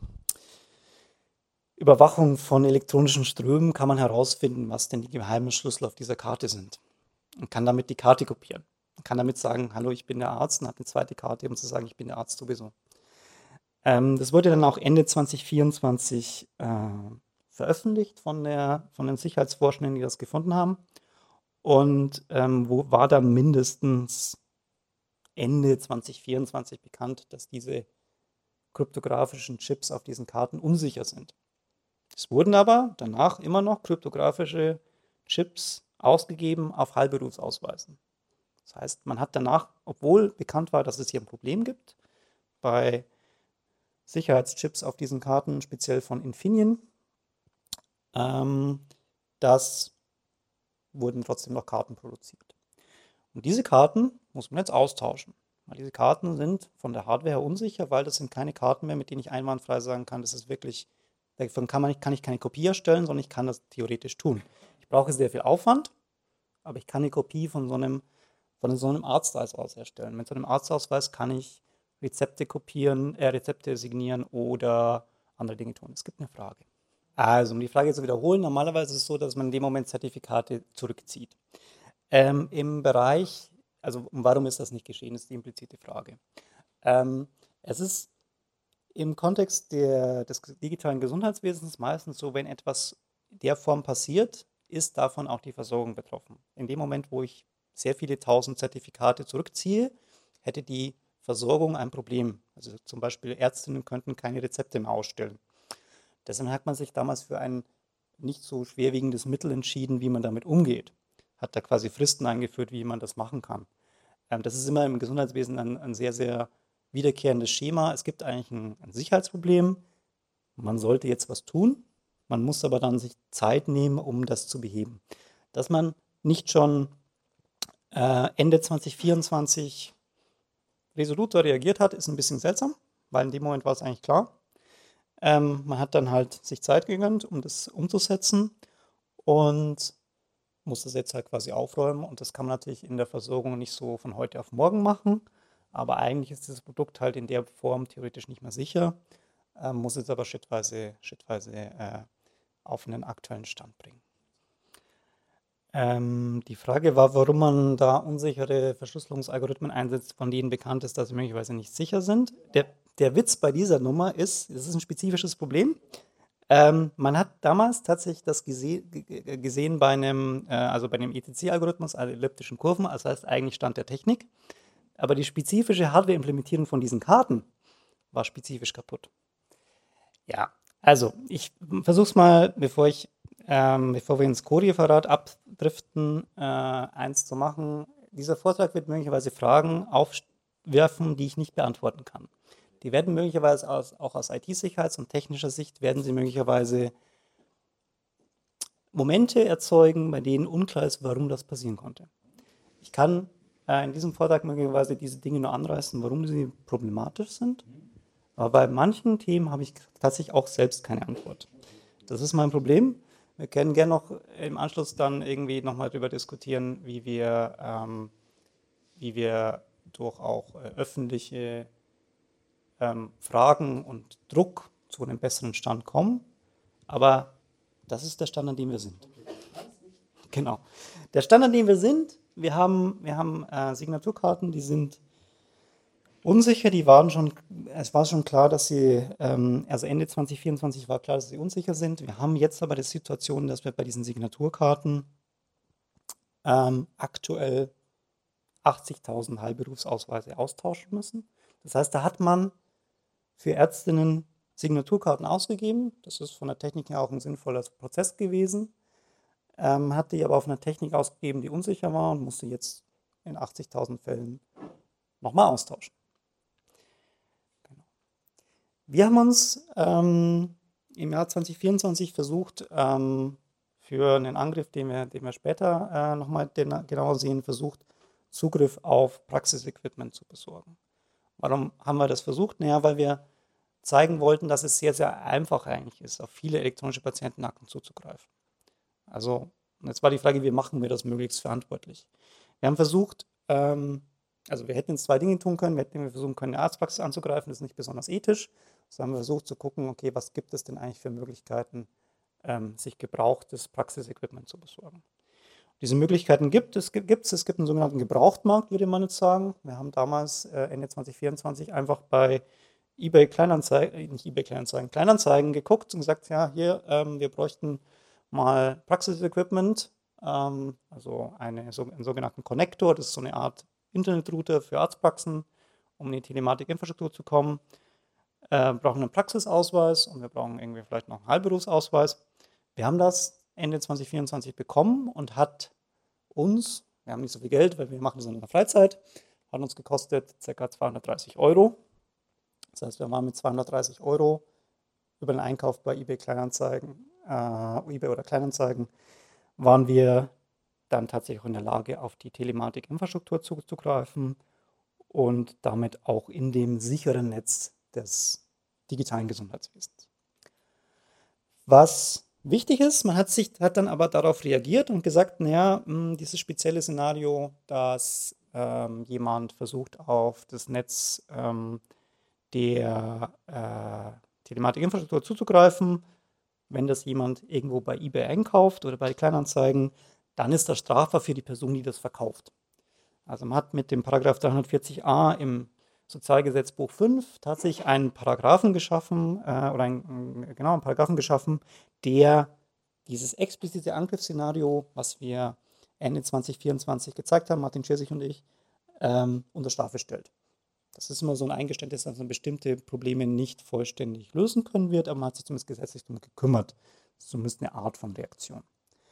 Überwachung von elektronischen Strömen kann man herausfinden, was denn die geheimen Schlüssel auf dieser Karte sind. Und kann damit die Karte kopieren. Man kann damit sagen, hallo, ich bin der Arzt, und hat eine zweite Karte, um zu sagen, ich bin der Arzt sowieso. Ähm, das wurde dann auch Ende zwanzig vierundzwanzig äh, veröffentlicht von, der, von den Sicherheitsforschenden, die das gefunden haben. Und ähm, wo war dann mindestens Ende zwanzig vierundzwanzig bekannt, dass diese kryptografischen Chips auf diesen Karten unsicher sind. Es wurden aber danach immer noch kryptografische Chips ausgegeben auf Heilberufsausweisen. Das heißt, man hat danach, obwohl bekannt war, dass es hier ein Problem gibt, bei Sicherheitschips auf diesen Karten, speziell von Infineon. Ähm, das wurden trotzdem noch Karten produziert. Und diese Karten muss man jetzt austauschen. Weil diese Karten sind von der Hardware her unsicher, weil das sind keine Karten mehr, mit denen ich einwandfrei sagen kann, das ist wirklich, davon kann, man, kann ich keine Kopie erstellen, sondern ich kann das theoretisch tun. Ich brauche sehr viel Aufwand, aber ich kann eine Kopie von so einem, von so einem Arztausweis erstellen. Mit so einem Arztausweis kann ich Rezepte kopieren, äh, Rezepte signieren oder andere Dinge tun. Es gibt eine Frage. Also, um die Frage zu wiederholen, normalerweise ist es so, dass man in dem Moment Zertifikate zurückzieht. Ähm, Im Bereich, also warum ist das nicht geschehen, ist die implizite Frage. Ähm, es ist im Kontext der, des digitalen Gesundheitswesens meistens so, wenn etwas der Form passiert, ist davon auch die Versorgung betroffen. In dem Moment, wo ich sehr viele tausend Zertifikate zurückziehe, hätte die Versorgung ein Problem. Also zum Beispiel Ärztinnen könnten keine Rezepte mehr ausstellen. Deshalb hat man sich damals für ein nicht so schwerwiegendes Mittel entschieden, wie man damit umgeht. Hat da quasi Fristen eingeführt, wie man das machen kann. Ähm, das ist immer im Gesundheitswesen ein, ein sehr, sehr wiederkehrendes Schema. Es gibt eigentlich ein, ein Sicherheitsproblem. Man sollte jetzt was tun. Man muss aber dann sich Zeit nehmen, um das zu beheben. Dass man nicht schon äh, Ende zwanzig vierundzwanzig resoluter reagiert hat, ist ein bisschen seltsam, weil in dem Moment war es eigentlich klar. Ähm, man hat dann halt sich Zeit gegönnt, um das umzusetzen und muss das jetzt halt quasi aufräumen. Und das kann man natürlich in der Versorgung nicht so von heute auf morgen machen. Aber eigentlich ist das Produkt halt in der Form theoretisch nicht mehr sicher, ähm, muss es aber schrittweise, schrittweise äh, auf einen aktuellen Stand bringen. Ähm, die Frage war, warum man da unsichere Verschlüsselungsalgorithmen einsetzt, von denen bekannt ist, dass sie möglicherweise nicht sicher sind. Der, der Witz bei dieser Nummer ist, es ist ein spezifisches Problem. Ähm, man hat damals tatsächlich das gese g- gesehen bei einem, äh, also bei dem E T C-Algorithmus, also elliptischen Kurven, das heißt eigentlich Stand der Technik. Aber die spezifische Hardware-Implementierung von diesen Karten war spezifisch kaputt. Ja, also ich versuche es mal, bevor ich, ähm, bevor wir ins Code-Referat abdriften, äh, eins zu machen. Dieser Vortrag wird möglicherweise Fragen aufwerfen, die ich nicht beantworten kann. Die werden möglicherweise aus, auch aus I T-Sicherheits- und technischer Sicht werden sie möglicherweise Momente erzeugen, bei denen unklar ist, warum das passieren konnte. Ich kann äh, in diesem Vortrag möglicherweise diese Dinge nur anreißen, warum sie problematisch sind. Aber bei manchen Themen habe ich tatsächlich auch selbst keine Antwort. Das ist mein Problem. Wir können gerne noch im Anschluss dann irgendwie nochmal darüber diskutieren, wie wir, ähm, wie wir durch auch äh, öffentliche ähm, Fragen und Druck zu einem besseren Stand kommen. Aber das ist der Stand, an dem wir sind. Genau. Der Stand, an dem wir sind, wir haben, wir haben äh, Signaturkarten, die sind unsicher, die waren schon, es war schon klar, dass sie, ähm, also Ende zwanzig vierundzwanzig war klar, dass sie unsicher sind. Wir haben jetzt aber die Situation, dass wir bei diesen Signaturkarten ähm, aktuell achtzigtausend Heilberufsausweise austauschen müssen. Das heißt, da hat man für Ärztinnen Signaturkarten ausgegeben. Das ist von der Technik her auch ein sinnvoller Prozess gewesen. Ähm, hat die aber auf einer Technik ausgegeben, die unsicher war und musste jetzt in achtzigtausend Fällen nochmal austauschen. Genau. Wir haben uns ähm, im Jahr zwanzig vierundzwanzig versucht, ähm, für einen Angriff, den wir, den wir später äh, nochmal genauer sehen, versucht, Zugriff auf Praxisequipment zu besorgen. Warum haben wir das versucht? Naja, weil wir zeigen wollten, dass es sehr, sehr einfach eigentlich ist, auf viele elektronische Patientenakten zuzugreifen. Also, jetzt war die Frage, wie machen wir das möglichst verantwortlich? Wir haben versucht, ähm, also wir hätten jetzt zwei Dinge tun können. Wir hätten versuchen können, eine Arztpraxis anzugreifen, das ist nicht besonders ethisch. So haben wir versucht zu gucken, okay, was gibt es denn eigentlich für Möglichkeiten, ähm, sich gebrauchtes Praxisequipment zu besorgen. Diese Möglichkeiten gibt es, gibt es. Es gibt einen sogenannten Gebrauchtmarkt, würde man jetzt sagen. Wir haben damals äh, Ende zwanzig vierundzwanzig einfach bei eBay Kleinanzeigen, äh, nicht eBay Kleinanzeigen, Kleinanzeigen geguckt und gesagt, ja, hier, ähm, wir bräuchten mal Praxisequipment, ähm, also eine, so, einen sogenannten Connector, das ist so eine Art Internetrouter für Arztpraxen, um in die Telematikinfrastruktur zu kommen. Äh, wir brauchen einen Praxisausweis und wir brauchen irgendwie vielleicht noch einen Heilberufsausweis. Wir haben das Ende zwanzig vierundzwanzig bekommen und hat uns, wir haben nicht so viel Geld, weil wir machen das in der Freizeit, hat uns gekostet ca. zweihundertdreißig Euro. Das heißt, wir waren mit zweihundertdreißig Euro über den Einkauf bei eBay Kleinanzeigen, äh, eBay oder Kleinanzeigen, waren wir dann tatsächlich auch in der Lage, auf die Telematikinfrastruktur zuzugreifen und damit auch in dem sicheren Netz des digitalen Gesundheitswesens. Was wichtig ist, man hat sich hat dann aber darauf reagiert und gesagt, naja, mh, dieses spezielle Szenario, dass ähm, jemand versucht, auf das Netz ähm, der äh, Telematikinfrastruktur zuzugreifen, wenn das jemand irgendwo bei eBay einkauft oder bei Kleinanzeigen, dann ist das strafbar für die Person, die das verkauft. Also man hat mit dem Paragraph dreihundertvierzig a im Sozialgesetzbuch fünf tatsächlich einen Paragraphen geschaffen, äh, oder ein, genau, einen Paragraphen geschaffen, der dieses explizite Angriffsszenario, was wir Ende zwanzig vierundzwanzig gezeigt haben, Martin Schiersig und ich, ähm, unter Strafe stellt. Das ist immer so ein Eingeständnis, dass man bestimmte Probleme nicht vollständig lösen können wird, aber man hat sich zumindest gesetzlich darum gekümmert. Das ist zumindest eine Art von Reaktion.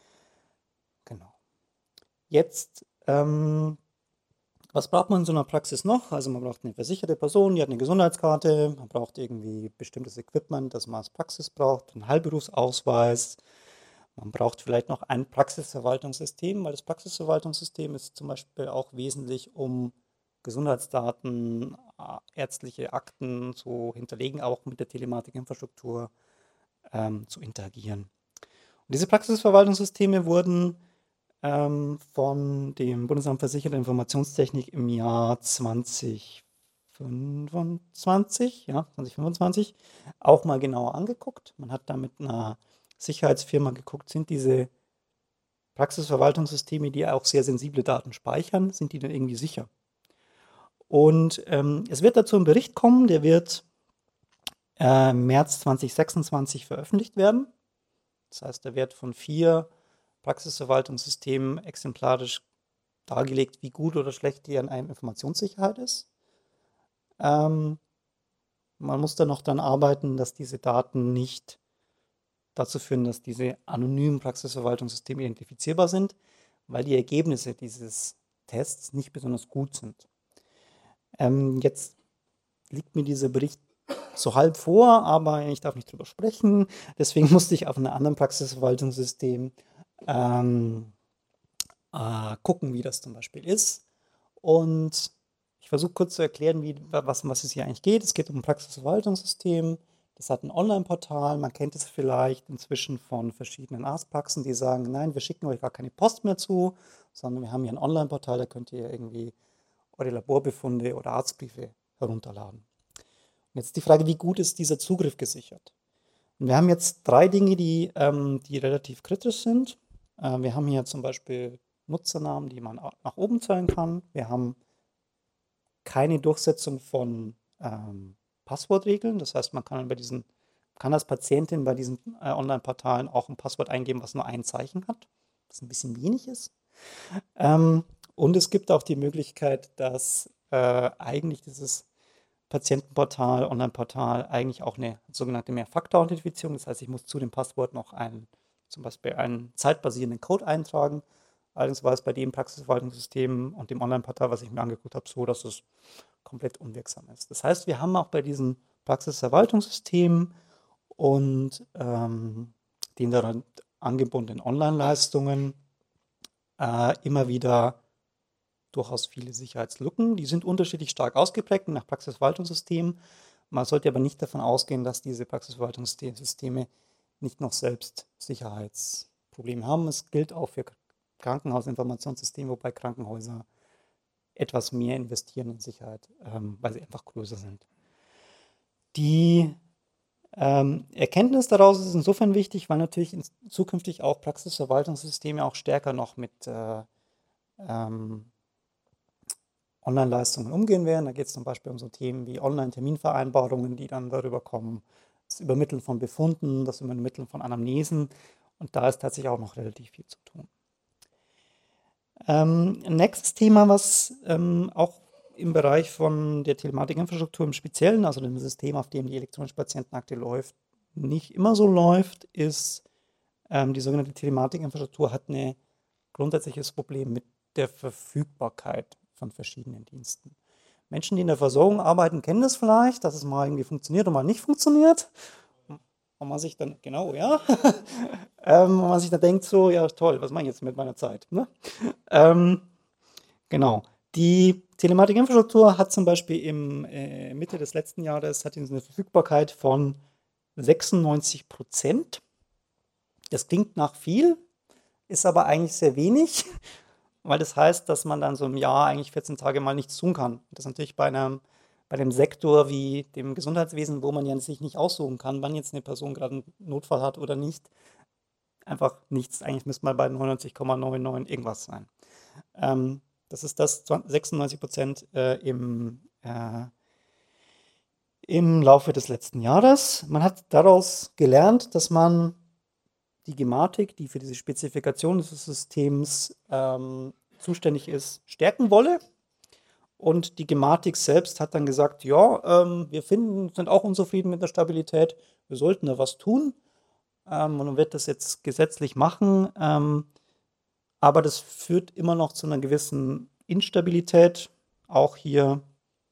Genau. Jetzt, ähm, was braucht man in so einer Praxis noch? Also man braucht eine versicherte Person, die hat eine Gesundheitskarte, man braucht irgendwie bestimmtes Equipment, das man als Praxis braucht, einen Heilberufsausweis. Man braucht vielleicht noch ein Praxisverwaltungssystem, weil das Praxisverwaltungssystem ist zum Beispiel auch wesentlich, um Gesundheitsdaten, äh, ärztliche Akten zu hinterlegen, auch mit der Telematikinfrastruktur ähm, zu interagieren. Und diese Praxisverwaltungssysteme wurden ähm, von dem Bundesamt für Sicherheit und Informationstechnik im Jahr zwanzig fünfundzwanzig, ja, zwanzig fünfundzwanzig auch mal genauer angeguckt. Man hat da mit einer Sicherheitsfirma geguckt, sind diese Praxisverwaltungssysteme, die auch sehr sensible Daten speichern, sind die denn irgendwie sicher? Und ähm, es wird dazu ein Bericht kommen, der wird äh, März zwanzig sechsundzwanzig veröffentlicht werden. Das heißt, da wird von vier Praxisverwaltungssystemen exemplarisch dargelegt, wie gut oder schlecht die an einer Informationssicherheit ist. Ähm, man muss dann noch daran arbeiten, dass diese Daten nicht dazu führen, dass diese anonymen Praxisverwaltungssysteme identifizierbar sind, weil die Ergebnisse dieses Tests nicht besonders gut sind. Ähm, jetzt liegt mir dieser Bericht so halb vor, aber ich darf nicht drüber sprechen. Deswegen musste ich auf einem anderen Praxisverwaltungssystem ähm, äh, gucken, wie das zum Beispiel ist. Und ich versuche kurz zu erklären, wie, was, was es hier eigentlich geht. Es geht um ein Praxisverwaltungssystem. Das hat ein Online-Portal. Man kennt es vielleicht inzwischen von verschiedenen Arztpraxen, die sagen, nein, wir schicken euch gar keine Post mehr zu, sondern wir haben hier ein Online-Portal, da könnt ihr irgendwie eure Laborbefunde oder Arztbriefe herunterladen. Und jetzt die Frage, wie gut ist dieser Zugriff gesichert? Und wir haben jetzt drei Dinge, die, ähm, die relativ kritisch sind. Äh, wir haben hier zum Beispiel Nutzernamen, die man nach oben zählen kann. Wir haben keine Durchsetzung von ähm, Passwortregeln. Das heißt, man kann bei diesen, kann als Patientin bei diesen äh, Online-Portalen auch ein Passwort eingeben, was nur ein Zeichen hat, was ein bisschen wenig ist. Ähm, und es gibt auch die Möglichkeit, dass äh, eigentlich dieses Patientenportal, Online-Portal eigentlich auch eine sogenannte Mehrfaktor-Authentifizierung. Das heißt, ich muss zu dem Passwort noch einen, zum Beispiel einen zeitbasierenden Code eintragen. Allerdings war es bei dem Praxisverwaltungssystem und dem Online-Portal, was ich mir angeguckt habe, so, dass es komplett unwirksam ist. Das heißt, wir haben auch bei diesen Praxisverwaltungssystemen und ähm, den daran angebundenen Online-Leistungen äh, immer wieder durchaus viele Sicherheitslücken. Die sind unterschiedlich stark ausgeprägt nach Praxisverwaltungssystemen. Man sollte aber nicht davon ausgehen, dass diese Praxisverwaltungssysteme nicht noch selbst Sicherheitsprobleme haben. Es gilt auch für Krankenhausinformationssysteme, wobei Krankenhäuser etwas mehr investieren in Sicherheit, ähm, weil sie einfach größer sind. Die ähm, Erkenntnis daraus ist insofern wichtig, weil natürlich in, zukünftig auch Praxisverwaltungssysteme auch stärker noch mit äh, ähm, Online-Leistungen umgehen werden. Da geht es zum Beispiel um so Themen wie Online-Terminvereinbarungen, die dann darüber kommen, das Übermitteln von Befunden, das Übermitteln von Anamnesen. Und da ist tatsächlich auch noch relativ viel zu tun. Ähm, ein nächstes Thema, was ähm, auch im Bereich von der Telematikinfrastruktur im Speziellen, also dem System, auf dem die elektronische Patientenakte läuft, nicht immer so läuft, ist ähm, die sogenannte Telematikinfrastruktur hat ein grundsätzliches Problem mit der Verfügbarkeit von verschiedenen Diensten. Menschen, die in der Versorgung arbeiten, kennen das vielleicht, dass es mal irgendwie funktioniert und mal nicht funktioniert. Und man sich dann, genau, ja, ähm, und man sich dann denkt so, ja toll, was mache ich jetzt mit meiner Zeit? Ne? Ähm, genau. Die Telematikinfrastruktur hat zum Beispiel im äh, Mitte des letzten Jahres hat eine Verfügbarkeit von sechsundneunzig Prozent. Das klingt nach viel, ist aber eigentlich sehr wenig, weil das heißt, dass man dann so im Jahr eigentlich vierzehn Tage mal nichts tun kann. Das ist natürlich bei einem, bei einem Sektor wie dem Gesundheitswesen, wo man ja sich nicht aussuchen kann, wann jetzt eine Person gerade einen Notfall hat oder nicht, einfach nichts. Eigentlich müsste man bei neunundneunzig Komma neunundneunzig irgendwas sein. Ähm, das ist das sechsundneunzig Prozent äh, im, äh, im Laufe des letzten Jahres. Man hat daraus gelernt, dass man die Gematik, die für diese Spezifikation des Systems ähm, zuständig ist, stärken wolle. Und die Gematik selbst hat dann gesagt, ja, ähm, wir finden, sind auch unzufrieden mit der Stabilität, wir sollten da was tun. Ähm, und man wird das jetzt gesetzlich machen. Ähm, aber das führt immer noch zu einer gewissen Instabilität. Auch hier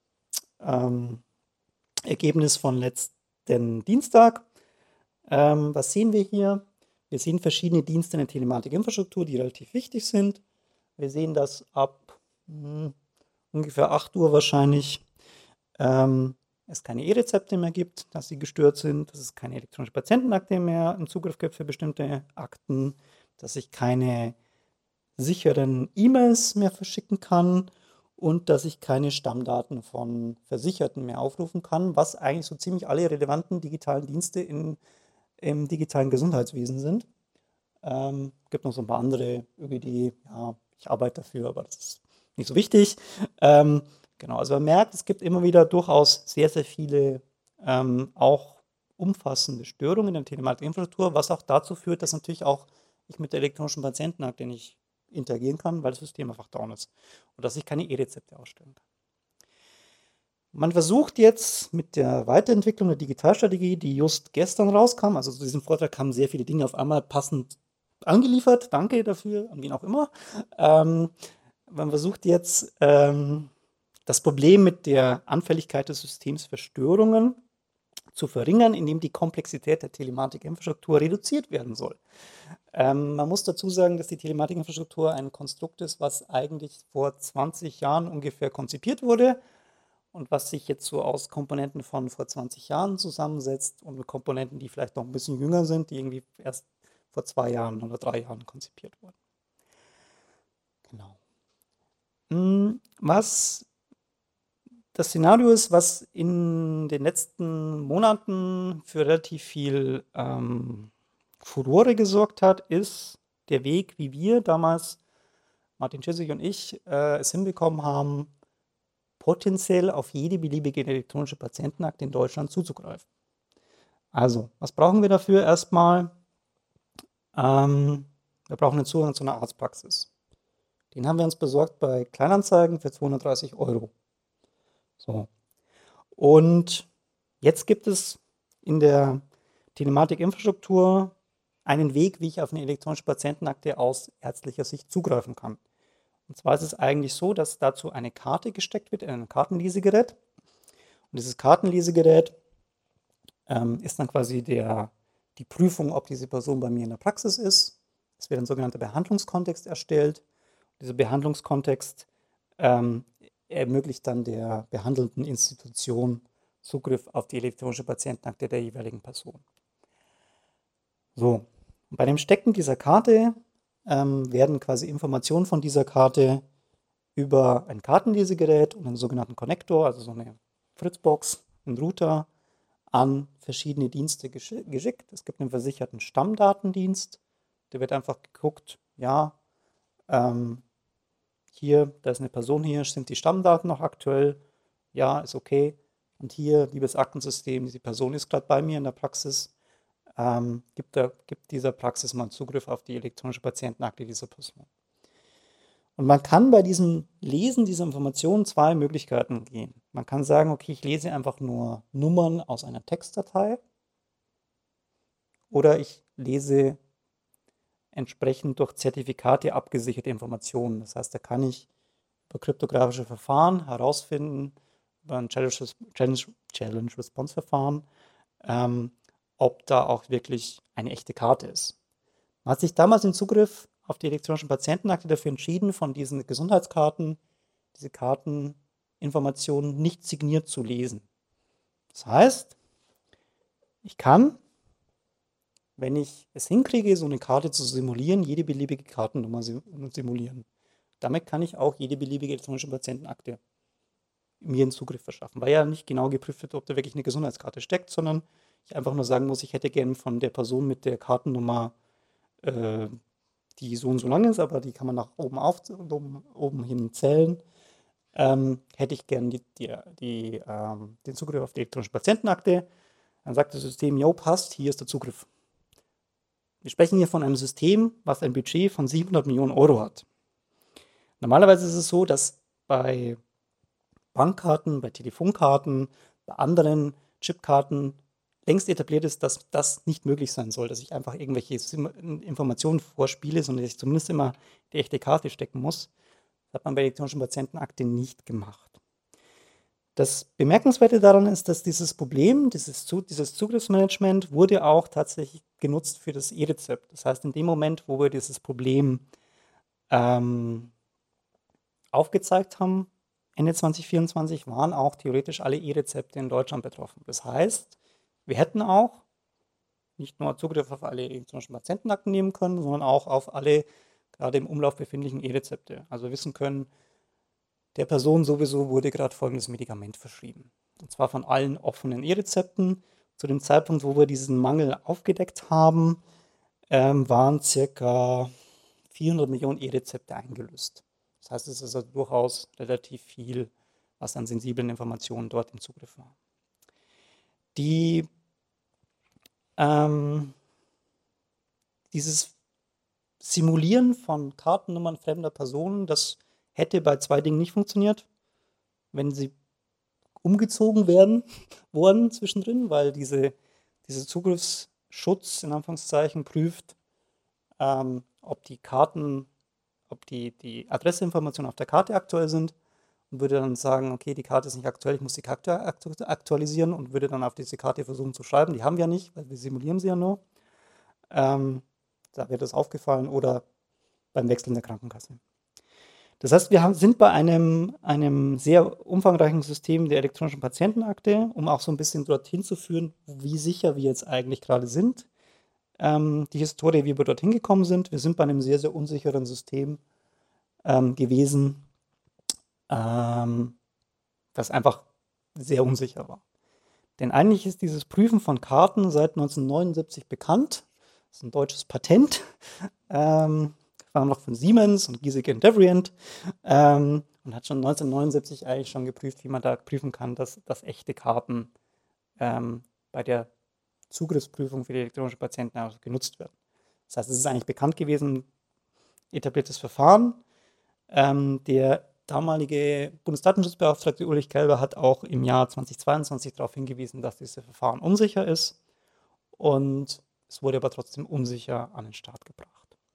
ähm, Ergebnis von letzten Dienstag. Ähm, was sehen wir hier? Wir sehen verschiedene Dienste in der Telematikinfrastruktur, die relativ wichtig sind. Wir sehen, dass ab mh, ungefähr acht Uhr wahrscheinlich ähm, es keine E-Rezepte mehr gibt, dass sie gestört sind, dass es keine elektronische Patientenakte mehr im Zugriff gibt für bestimmte Akten, dass ich keine sicheren E-Mails mehr verschicken kann und dass ich keine Stammdaten von Versicherten mehr aufrufen kann, was eigentlich so ziemlich alle relevanten digitalen Dienste in im digitalen Gesundheitswesen sind. Ähm, gibt noch so ein paar andere, irgendwie die, ja, ich arbeite dafür, aber das ist nicht so wichtig. Ähm, genau, also man merkt, es gibt immer wieder durchaus sehr, sehr viele ähm, auch umfassende Störungen in der Telematikinfrastruktur, was auch dazu führt, dass natürlich auch ich mit der elektronischen Patientenakte nicht interagieren kann, weil das System einfach down ist und dass ich keine E-Rezepte ausstellen kann. Man versucht jetzt mit der Weiterentwicklung der Digitalstrategie, die just gestern rauskam, also zu diesem Vortrag kamen sehr viele Dinge auf einmal passend angeliefert, danke dafür, an wen auch immer. Ähm, man versucht jetzt ähm, das Problem mit der Anfälligkeit des Systems für Störungen zu verringern, indem die Komplexität der Telematikinfrastruktur reduziert werden soll. Ähm, man muss dazu sagen, dass die Telematikinfrastruktur ein Konstrukt ist, was eigentlich vor zwanzig Jahren ungefähr konzipiert wurde und was sich jetzt so aus Komponenten von vor zwanzig Jahren zusammensetzt und mit Komponenten, die vielleicht noch ein bisschen jünger sind, die irgendwie erst vor zwei Jahren oder drei Jahren konzipiert wurden. Genau. Was das Szenario ist, was in den letzten Monaten für relativ viel ähm, Furore gesorgt hat, ist der Weg, wie wir damals, Martin Schissig und ich, äh, es hinbekommen haben, potenziell auf jede beliebige elektronische Patientenakte in Deutschland zuzugreifen. Also, was brauchen wir dafür erstmal? Ähm, wir brauchen einen Zugang zu einer Arztpraxis. Den haben wir uns besorgt bei Kleinanzeigen für zweihundertdreißig Euro. So. Und jetzt gibt es in der Telematikinfrastruktur einen Weg, wie ich auf eine elektronische Patientenakte aus ärztlicher Sicht zugreifen kann. Und zwar ist es eigentlich so, dass dazu eine Karte gesteckt wird in ein Kartenlesegerät. Und dieses Kartenlesegerät ähm, ist dann quasi der, die Prüfung, ob diese Person bei mir in der Praxis ist. Es wird ein sogenannter Behandlungskontext erstellt. Dieser Behandlungskontext ähm, ermöglicht dann der behandelnden Institution Zugriff auf die elektronische Patientenakte der jeweiligen Person. So, und bei dem Stecken dieser Karte ähm, werden quasi Informationen von dieser Karte über ein Kartenlesegerät und einen sogenannten Konnektor, also so eine Fritzbox, einen Router, an verschiedene Dienste geschi- geschickt. Es gibt einen versicherten Stammdatendienst, der wird einfach geguckt, ja, ähm, hier, da ist eine Person hier, sind die Stammdaten noch aktuell? Ja, ist okay. Und hier, liebes Aktensystem, diese Person ist gerade bei mir in der Praxis. Ähm, gibt, der, gibt dieser Praxis mal Zugriff auf die elektronische Patientenakte dieser Person. Und man kann bei diesem Lesen dieser Informationen zwei Möglichkeiten gehen. Man kann sagen, okay, ich lese einfach nur Nummern aus einer Textdatei oder ich lese entsprechend durch Zertifikate abgesicherte Informationen. Das heißt, da kann ich über kryptografische Verfahren herausfinden, über ein Challenge-Response-Verfahren, ähm, ob da auch wirklich eine echte Karte ist. Man hat sich damals im Zugriff auf die elektronischen Patientenakte dafür entschieden, von diesen Gesundheitskarten, diese Karteninformationen nicht signiert zu lesen. Das heißt, ich kann, wenn ich es hinkriege, so eine Karte zu simulieren, jede beliebige Kartennummer simulieren. Damit kann ich auch jede beliebige elektronische Patientenakte mir in Zugriff verschaffen, weil ja nicht genau geprüft wird, ob da wirklich eine Gesundheitskarte steckt, sondern ich einfach nur sagen muss, ich hätte gern von der Person mit der Kartennummer, äh, die so und so lang ist, aber die kann man nach oben, auf, oben, oben hin zählen, ähm, hätte ich gern die, die, die, ähm, den Zugriff auf die elektronische Patientenakte. Dann sagt das System, jo, passt, hier ist der Zugriff. Wir sprechen hier von einem System, was ein Budget von siebenhundert Millionen Euro hat. Normalerweise ist es so, dass bei Bankkarten, bei Telefonkarten, bei anderen Chipkarten längst etabliert ist, dass das nicht möglich sein soll, dass ich einfach irgendwelche Informationen vorspiele, sondern dass ich zumindest immer die echte Karte stecken muss. Das hat man bei elektronischen Patientenakte nicht gemacht. Das Bemerkenswerte daran ist, dass dieses Problem, dieses, dieses Zugriffsmanagement wurde auch tatsächlich genutzt für das E-Rezept. Das heißt, in dem Moment, wo wir dieses Problem ähm, aufgezeigt haben, Ende zwanzig vierundzwanzig, waren auch theoretisch alle E-Rezepte in Deutschland betroffen. Das heißt, wir hätten auch nicht nur Zugriff auf alle elektronischen Patientenakten nehmen können, sondern auch auf alle gerade im Umlauf befindlichen E-Rezepte. Also wissen können, der Person sowieso wurde gerade folgendes Medikament verschrieben. Und zwar von allen offenen E-Rezepten. Zu dem Zeitpunkt, wo wir diesen Mangel aufgedeckt haben, ähm, waren circa vierhundert Millionen E-Rezepte eingelöst. Das heißt, es ist also durchaus relativ viel, was an sensiblen Informationen dort im Zugriff war. Die, ähm, dieses Simulieren von Kartennummern fremder Personen, das hätte bei zwei Dingen nicht funktioniert, wenn sie umgezogen werden worden zwischendrin, weil diese, diese Zugriffsschutz in Anführungszeichen prüft, ähm, ob die Karten, ob die, die Adresseinformationen auf der Karte aktuell sind und würde dann sagen, okay, die Karte ist nicht aktuell, ich muss die Karte aktualisieren und würde dann auf diese Karte versuchen zu schreiben. Die haben wir ja nicht, weil wir simulieren sie ja nur. Ähm, da wäre das aufgefallen oder beim Wechseln der Krankenkasse. Das heißt, wir haben, sind bei einem, einem sehr umfangreichen System der elektronischen Patientenakte, um auch so ein bisschen dorthin zu führen, wie sicher wir jetzt eigentlich gerade sind. Ähm, die Historie, wie wir dorthin gekommen sind. Wir sind bei einem sehr, sehr unsicheren System ähm, gewesen, ähm, das einfach sehr unsicher war. Denn eigentlich ist dieses Prüfen von Karten seit neunzehnhundertneunundsiebzig bekannt. Das ist ein deutsches Patent. Ähm, war noch von Siemens und Giesecke und Devrient ähm, und hat schon neunzehnhundertneunundsiebzig eigentlich schon geprüft, wie man da prüfen kann, dass, dass echte Karten ähm, bei der Zugriffsprüfung für die elektronische Patientenakte genutzt werden. Das heißt, es ist eigentlich bekannt gewesen, etabliertes Verfahren. Ähm, der damalige Bundesdatenschutzbeauftragte Ulrich Kelber hat auch im Jahr zweitausendzweiundzwanzig darauf hingewiesen, dass dieses Verfahren unsicher ist und es wurde aber trotzdem unsicher an den Start gebracht.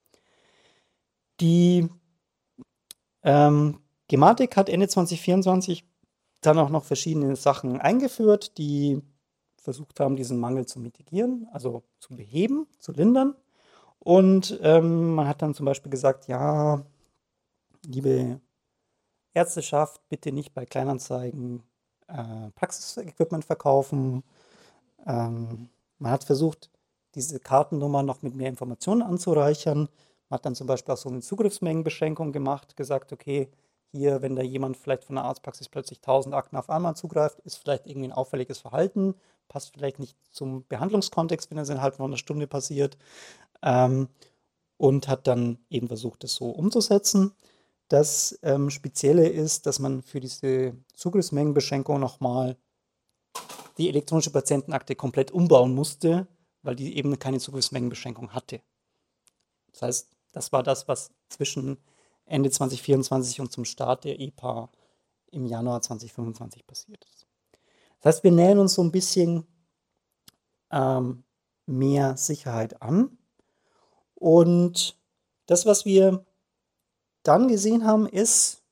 Die ähm, Gematik hat Ende zwanzig vierundzwanzig dann auch noch verschiedene Sachen eingeführt, die versucht haben, diesen Mangel zu mitigieren, also zu beheben, zu lindern. Und ähm, man hat dann zum Beispiel gesagt, ja, liebe Ärzteschaft, bitte nicht bei Kleinanzeigen äh, Praxisequipment verkaufen. Ähm, man hat versucht, diese Kartennummer noch mit mehr Informationen anzureichern. Man hat dann zum Beispiel auch so eine Zugriffsmengenbeschränkung gemacht, gesagt, okay, hier, wenn da jemand vielleicht von der Arztpraxis plötzlich tausend Akten auf einmal zugreift, ist vielleicht irgendwie ein auffälliges Verhalten, passt vielleicht nicht zum Behandlungskontext, wenn das innerhalb von einer Stunde passiert, ähm, und hat dann eben versucht, das so umzusetzen. Das ähm, Spezielle ist, dass man für diese Zugriffsmengenbeschränkung nochmal die elektronische Patientenakte komplett umbauen musste, weil die eben keine Zugriffsmengenbeschränkung hatte. Das heißt, das war das, was zwischen Ende zwanzig vierundzwanzig und zum Start der E P A im Januar zwanzig fünfundzwanzig passiert ist. Das heißt, wir nähern uns so ein bisschen ähm, mehr Sicherheit an. Und das, was wir dann gesehen haben, ist,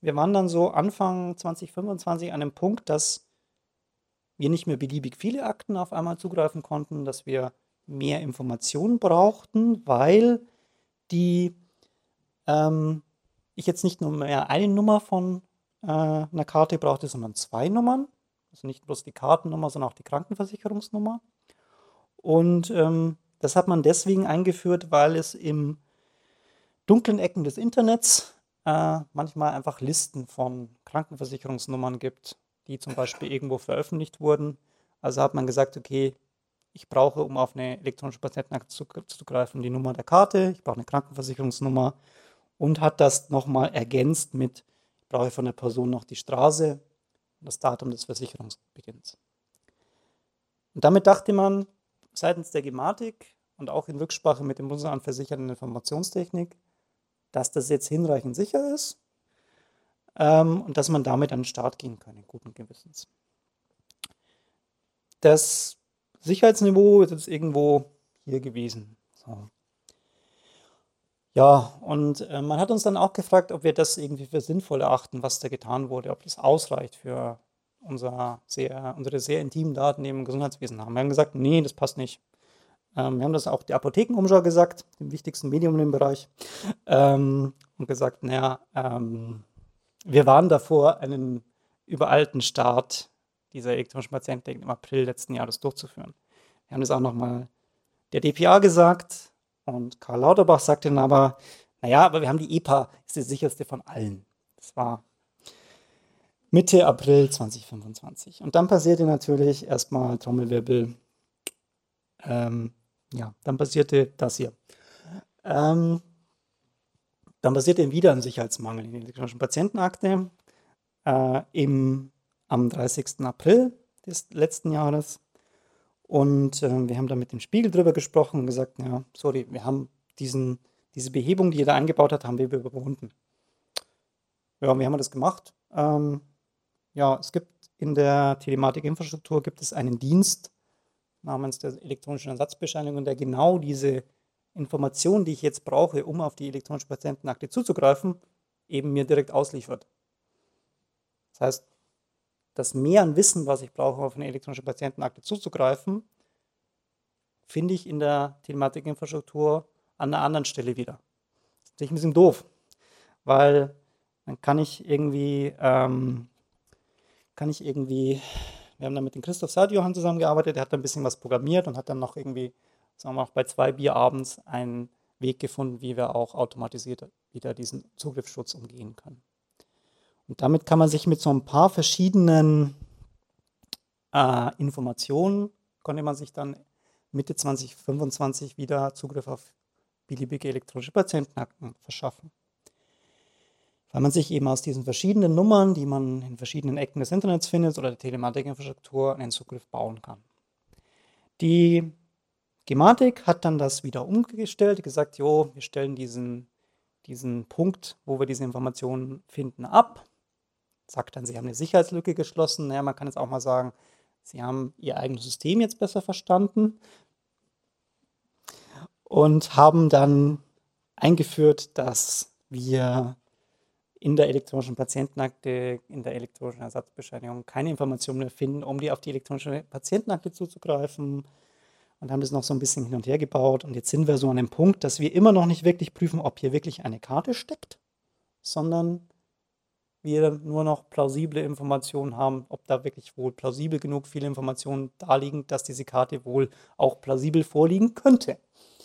wir waren dann so Anfang zwanzig fünfundzwanzig an dem Punkt, dass wir nicht mehr beliebig viele Akten auf einmal zugreifen konnten, dass wir mehr Informationen brauchten, weil die ähm, ich jetzt nicht nur mehr eine Nummer von äh, einer Karte brauchte, sondern zwei Nummern. Also nicht bloß die Kartennummer, sondern auch die Krankenversicherungsnummer. Und ähm, das hat man deswegen eingeführt, weil es im dunklen Ecken des Internets äh, manchmal einfach Listen von Krankenversicherungsnummern gibt, die zum Beispiel irgendwo veröffentlicht wurden. Also hat man gesagt, okay, ich brauche, um auf eine elektronische Patientenakte zuzugreifen, die Nummer der Karte, ich brauche eine Krankenversicherungsnummer und hat das nochmal ergänzt mit, ich brauche von der Person noch die Straße und das Datum des Versicherungsbeginns. Und damit dachte man seitens der Gematik und auch in Rücksprache mit dem Bundesamt für Sicherheit und Informationstechnik, dass das jetzt hinreichend sicher ist ähm, und dass man damit an den Start gehen kann, in guten Gewissens. Das Sicherheitsniveau ist jetzt irgendwo hier gewesen. So. Ja, und äh, man hat uns dann auch gefragt, ob wir das irgendwie für sinnvoll erachten, was da getan wurde, ob das ausreicht für unser sehr, unsere sehr intimen Daten, die wir im Gesundheitswesen haben. Wir haben gesagt, nee, das passt nicht. Ähm, wir haben das auch der Apothekenumschau gesagt, dem wichtigsten Medium in dem Bereich, ähm, und gesagt, naja, ähm, wir waren davor, einen übereilten Start dieser elektronischen Patientenakte im April letzten Jahres durchzuführen. Wir haben das auch nochmal der D P A gesagt und Karl Lauterbach sagte dann aber, naja, aber wir haben die E P A, ist die sicherste von allen. Das war Mitte April zwanzig fünfundzwanzig. Und dann passierte natürlich erstmal Trommelwirbel, ähm, ja, dann passierte das hier. Ähm, dann passierte wieder ein Sicherheitsmangel in der elektronischen Patientenakte äh, im, am dreißigsten April des letzten Jahres. Und äh, wir haben da mit dem Spiegel drüber gesprochen und gesagt, ja, sorry, wir haben diesen, diese Behebung, die ihr da eingebaut habt, haben wir überwunden. Ja, wie haben wir das gemacht? Ähm, ja, es gibt in der Telematikinfrastruktur gibt es einen Dienst namens der elektronischen Ersatzbescheinigung, der genau diese Informationen, die ich jetzt brauche, um auf die elektronische Patientenakte zuzugreifen, eben mir direkt ausliefert. Das heißt, das Mehr an Wissen, was ich brauche, um auf eine elektronische Patientenakte zuzugreifen, finde ich in der Telematikinfrastruktur an einer anderen Stelle wieder. Das ist natürlich ein bisschen doof, weil dann kann ich irgendwie, ähm, kann ich irgendwie, wir haben dann mit dem Christoph Sadjohann zusammengearbeitet, der hat da ein bisschen was programmiert und hat dann noch irgendwie, sagen wir mal, bei zwei Bier abends einen Weg gefunden, wie wir auch automatisiert wieder diesen Zugriffsschutz umgehen können. Und damit kann man sich mit so ein paar verschiedenen äh, Informationen, konnte man sich dann Mitte zwanzig fünfundzwanzig wieder Zugriff auf beliebige elektronische Patientenakten verschaffen. Weil man sich eben aus diesen verschiedenen Nummern, die man in verschiedenen Ecken des Internets findet oder der Telematikinfrastruktur, einen Zugriff bauen kann. Die Gematik hat dann das wieder umgestellt, gesagt, jo, wir stellen diesen, diesen Punkt, wo wir diese Informationen finden, ab. Sagt dann, sie haben eine Sicherheitslücke geschlossen. Naja, man kann jetzt auch mal sagen, sie haben ihr eigenes System jetzt besser verstanden und haben dann eingeführt, dass wir in der elektronischen Patientenakte, in der elektronischen Ersatzbescheinigung keine Informationen mehr finden, um die auf die elektronische Patientenakte zuzugreifen, und haben das noch so ein bisschen hin und her gebaut. Und jetzt sind wir so an dem Punkt, dass wir immer noch nicht wirklich prüfen, ob hier wirklich eine Karte steckt, sondern wir nur noch plausible Informationen haben, ob da wirklich wohl plausibel genug viele Informationen da liegen, dass diese Karte wohl auch plausibel vorliegen könnte.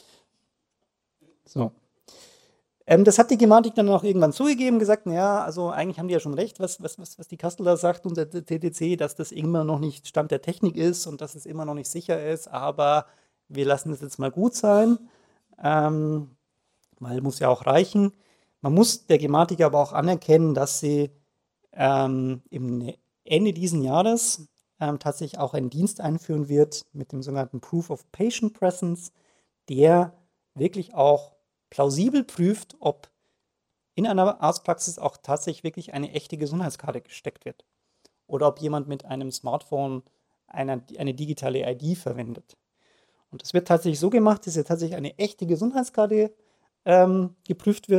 So. Ähm, das hat die Gematik dann auch irgendwann zugegeben, gesagt, naja, also eigentlich haben die ja schon recht, was, was, was, was die Kasseler sagt und der T T C, dass das immer noch nicht Stand der Technik ist und dass es immer noch nicht sicher ist, aber wir lassen es jetzt mal gut sein, ähm, weil muss ja auch reichen. Man muss der Gematik aber auch anerkennen, dass sie ähm, im Ende dieses Jahres ähm, tatsächlich auch einen Dienst einführen wird mit dem sogenannten Proof of Patient Presence, der wirklich auch plausibel prüft, ob in einer Arztpraxis auch tatsächlich wirklich eine echte Gesundheitskarte gesteckt wird oder ob jemand mit einem Smartphone eine, eine digitale I D verwendet. Und das wird tatsächlich so gemacht, dass ja tatsächlich eine echte Gesundheitskarte ähm, geprüft wird,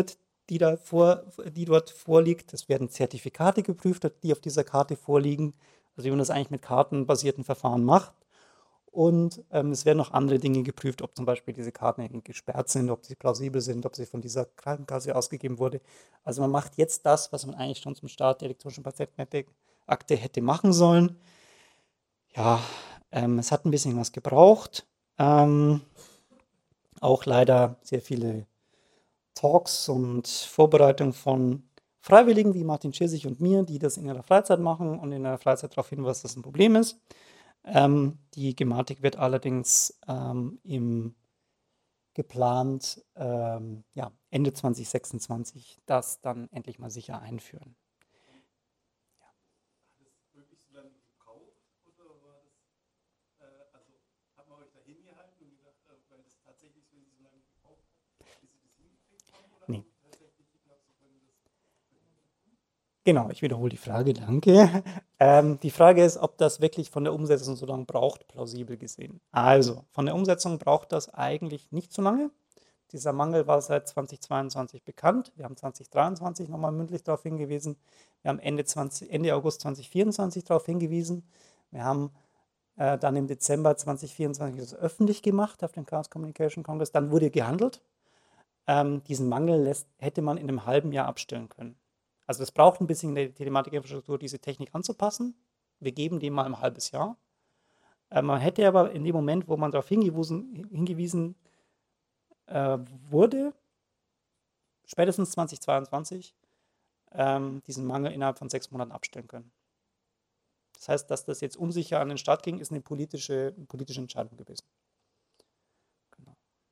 die, da vor, die dort vorliegt. Es werden Zertifikate geprüft, die auf dieser Karte vorliegen, also wie man das eigentlich mit kartenbasierten Verfahren macht. Und ähm, es werden noch andere Dinge geprüft, ob zum Beispiel diese Karten gesperrt sind, ob sie plausibel sind, ob sie von dieser Krankenkasse ausgegeben wurde. Also man macht jetzt das, was man eigentlich schon zum Start der elektronischen Patientenakte hätte machen sollen. Ja, ähm, es hat ein bisschen was gebraucht. Ähm, auch leider sehr viele Talks und Vorbereitungen von Freiwilligen wie Martin Schiersig und mir, die das in ihrer Freizeit machen und in ihrer Freizeit darauf hinweisen, dass das ein Problem ist. Ähm, die Gematik wird allerdings ähm, im geplant ähm, ja, Ende zwanzig sechsundzwanzig das dann endlich mal sicher einführen. Ja. Hat es wirklich so lange gebraucht oder war das, äh, also hat man euch da hingehalten und gedacht, äh, weil das tatsächlich so lange gebraucht hat, bis sie das hingekriegt haben? Oder nee. Tatsächlich geglaubt, sie können das? Genau, ich wiederhole die Frage, danke. Ähm, die Frage ist, ob das wirklich von der Umsetzung so lange braucht, plausibel gesehen. Also, von der Umsetzung braucht das eigentlich nicht so lange. Dieser Mangel war seit zwanzig zweiundzwanzig bekannt. Wir haben zwanzig dreiundzwanzig nochmal mündlich darauf hingewiesen. Wir haben Ende, zwanzig, Ende August zwanzig vierundzwanzig darauf hingewiesen. Wir haben äh, dann im Dezember zwanzig vierundzwanzig das öffentlich gemacht auf dem Chaos Communication Congress. Dann wurde gehandelt. Ähm, diesen Mangel lässt, hätte man in einem halben Jahr abstellen können. Also es braucht ein bisschen in der Telematikinfrastruktur, diese Technik anzupassen. Wir geben dem mal ein halbes Jahr. Äh, man hätte aber in dem Moment, wo man darauf hingewiesen, hingewiesen äh, wurde, spätestens zwanzig zweiundzwanzig, ähm, diesen Mangel innerhalb von sechs Monaten abstellen können. Das heißt, dass das jetzt unsicher an den Start ging, ist eine politische, politische Entscheidung gewesen. Genau.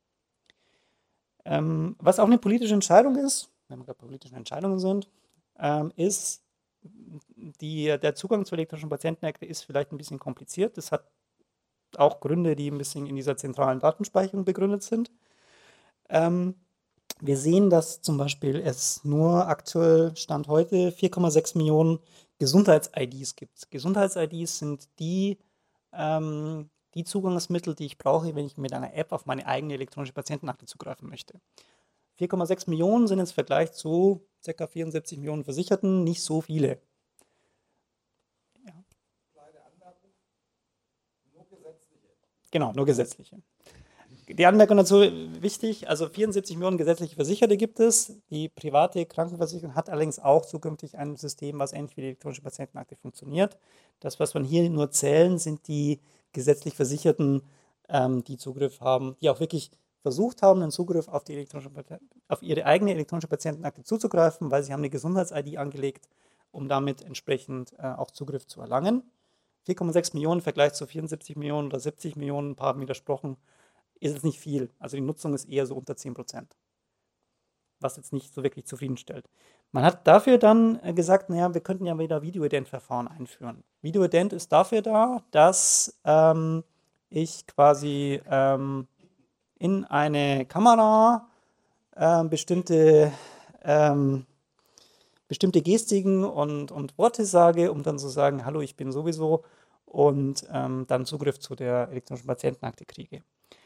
Ähm, was auch eine politische Entscheidung ist, wenn wir gerade bei politischen Entscheidungen sind, ähm, ist, die, der Zugang zur elektronischen Patientenakte ist vielleicht ein bisschen kompliziert. Das hat auch Gründe, die ein bisschen in dieser zentralen Datenspeicherung begründet sind. Ähm, wir sehen, dass zum Beispiel es nur aktuell Stand heute vier Komma sechs Millionen Gesundheits-I Ds gibt. Gesundheits-I Ds sind die, ähm, die Zugangsmittel, die ich brauche, wenn ich mit einer App auf meine eigene elektronische Patientenakte zugreifen möchte. vier Komma sechs Millionen sind im Vergleich zu ca. vierundsiebzig Millionen Versicherten nicht so viele. Ja. Kleine Anmerkung, nur gesetzliche. Genau, nur gesetzliche. Die Anmerkung dazu wichtig, also vierundsiebzig Millionen gesetzliche Versicherte gibt es. Die private Krankenversicherung hat allerdings auch zukünftig ein System, was ähnlich wie die elektronische Patientenakte funktioniert. Das, was wir hier nur zählen, sind die gesetzlich Versicherten, ähm, die Zugriff haben, die auch wirklich versucht haben, einen Zugriff auf, die elektronische, auf ihre eigene elektronische Patientenakte zuzugreifen, weil sie haben eine Gesundheits-I D angelegt, um damit entsprechend äh, auch Zugriff zu erlangen. vier Komma sechs Millionen im Vergleich zu vierundsiebzig Millionen oder siebzig Millionen, ein paar haben widersprochen, ist es nicht viel. Also die Nutzung ist eher so unter zehn Prozent, was jetzt nicht so wirklich zufriedenstellt. Man hat dafür dann gesagt, naja, wir könnten ja wieder Video-Ident-Verfahren einführen. Video-Ident ist dafür da, dass ähm, ich quasi ähm, in eine Kamera äh, bestimmte, ähm, bestimmte Gestiken und, und Worte sage, um dann zu sagen, hallo, ich bin sowieso, und ähm, dann Zugriff zu der elektronischen Patientenakte kriege.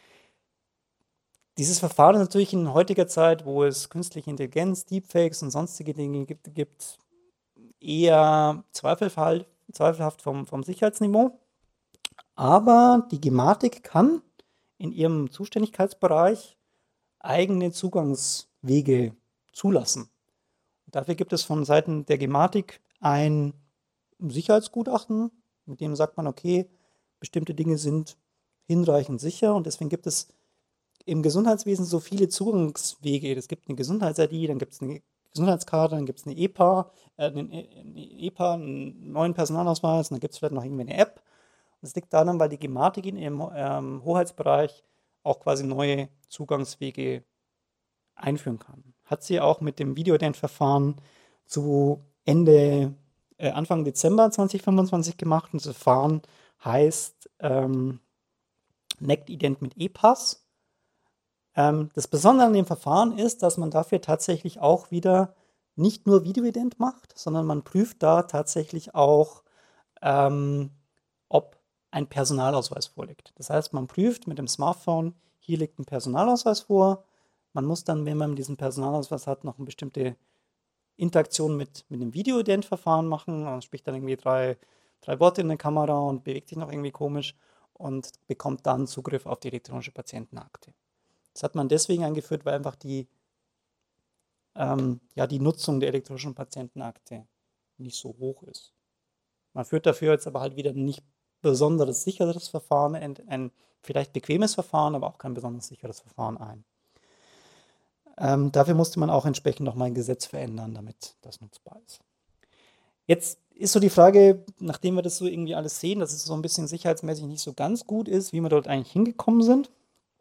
Dieses Verfahren ist natürlich in heutiger Zeit, wo es künstliche Intelligenz, Deepfakes und sonstige Dinge gibt, gibt eher zweifelhaft vom, vom Sicherheitsniveau. Aber die Gematik kann in ihrem Zuständigkeitsbereich eigene Zugangswege zulassen. Und dafür gibt es von Seiten der Gematik ein Sicherheitsgutachten, mit dem sagt man, okay, bestimmte Dinge sind hinreichend sicher, und deswegen gibt es im Gesundheitswesen so viele Zugangswege. Es gibt eine Gesundheits-I D, dann gibt es eine Gesundheitskarte, dann gibt es eine E P A, äh, eine E P A, einen neuen Personalausweis, und dann gibt es vielleicht noch irgendwie eine App. Das liegt daran, weil die Gematik in ihrem ähm, Hoheitsbereich auch quasi neue Zugangswege einführen kann. Hat sie auch mit dem Video-Ident-Verfahren zu Ende, äh, Anfang Dezember zwanzig fünfundzwanzig gemacht. Und das Verfahren heißt ähm, N E C-Ident mit E-Pass. Ähm, das Besondere an dem Verfahren ist, dass man dafür tatsächlich auch wieder nicht nur Video-Ident macht, sondern man prüft da tatsächlich auch, ähm, ob ein Personalausweis vorliegt. Das heißt, man prüft mit dem Smartphone, hier liegt ein Personalausweis vor, Man muss dann, wenn man diesen Personalausweis hat, noch eine bestimmte Interaktion mit, mit einem Videoident-Verfahren machen. Man spricht dann irgendwie drei, drei Worte in der Kamera und bewegt sich noch irgendwie komisch und bekommt dann Zugriff auf die elektronische Patientenakte. Das hat man deswegen eingeführt, weil einfach die, ähm, ja, die Nutzung der elektronischen Patientenakte nicht so hoch ist. Man führt dafür jetzt aber halt wieder ein nicht besonders sicheres Verfahren, ein, ein vielleicht bequemes Verfahren, aber auch kein besonders sicheres Verfahren ein. Ähm, dafür musste man auch entsprechend nochmal ein Gesetz verändern, damit das nutzbar ist. Jetzt ist so die Frage, nachdem wir das so irgendwie alles sehen, dass es so ein bisschen sicherheitsmäßig nicht so ganz gut ist, wie wir dort eigentlich hingekommen sind.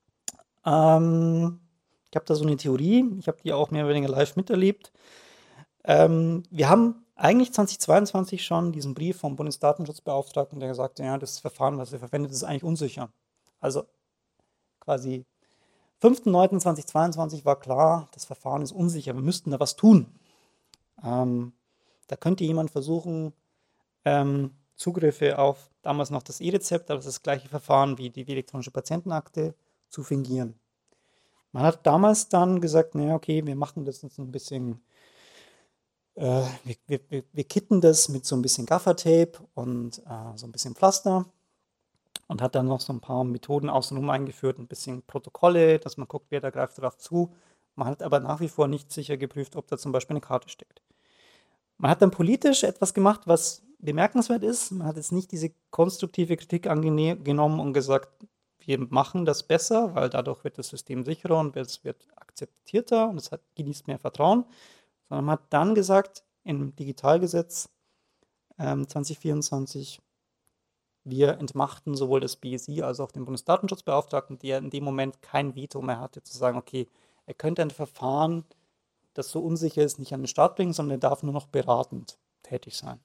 Ähm, ich habe da so eine Theorie, ich habe die auch mehr oder weniger live miterlebt. Ähm, wir haben eigentlich zweitausendzweiundzwanzig schon diesen Brief vom Bundesdatenschutzbeauftragten, der gesagt hat, ja, das Verfahren, was ihr verwendet, ist eigentlich unsicher. Also quasi fünfter neunter zweitausendzweiundzwanzig war klar, das Verfahren ist unsicher, wir müssten da was tun. Ähm, da könnte jemand versuchen, ähm, Zugriffe auf damals noch das E-Rezept, aber das ist das gleiche Verfahren wie die elektronische Patientenakte, zu fingieren. Man hat damals dann gesagt, naja, okay, wir machen das jetzt ein bisschen, äh, wir, wir, wir kitten das mit so ein bisschen Gaffertape und äh, so ein bisschen Pflaster und hat dann noch so ein paar Methoden außenrum eingeführt, ein bisschen Protokolle, dass man guckt, wer da greift darauf zu. Man hat aber nach wie vor nicht sicher geprüft, ob da zum Beispiel eine Karte steckt. Man hat dann politisch etwas gemacht, was bemerkenswert ist. Man hat jetzt nicht diese konstruktive Kritik angenommen und gesagt, wir machen das besser, weil dadurch wird das System sicherer und es wird akzeptierter und es hat, genießt mehr Vertrauen, sondern man hat dann gesagt, im Digitalgesetz ähm, zwanzig vierundzwanzig, wir entmachten sowohl das B S I als auch den Bundesdatenschutzbeauftragten, der in dem Moment kein Veto mehr hatte, zu sagen, okay, er könnte ein Verfahren, das so unsicher ist, nicht an den Start bringen, sondern er darf nur noch beratend tätig sein.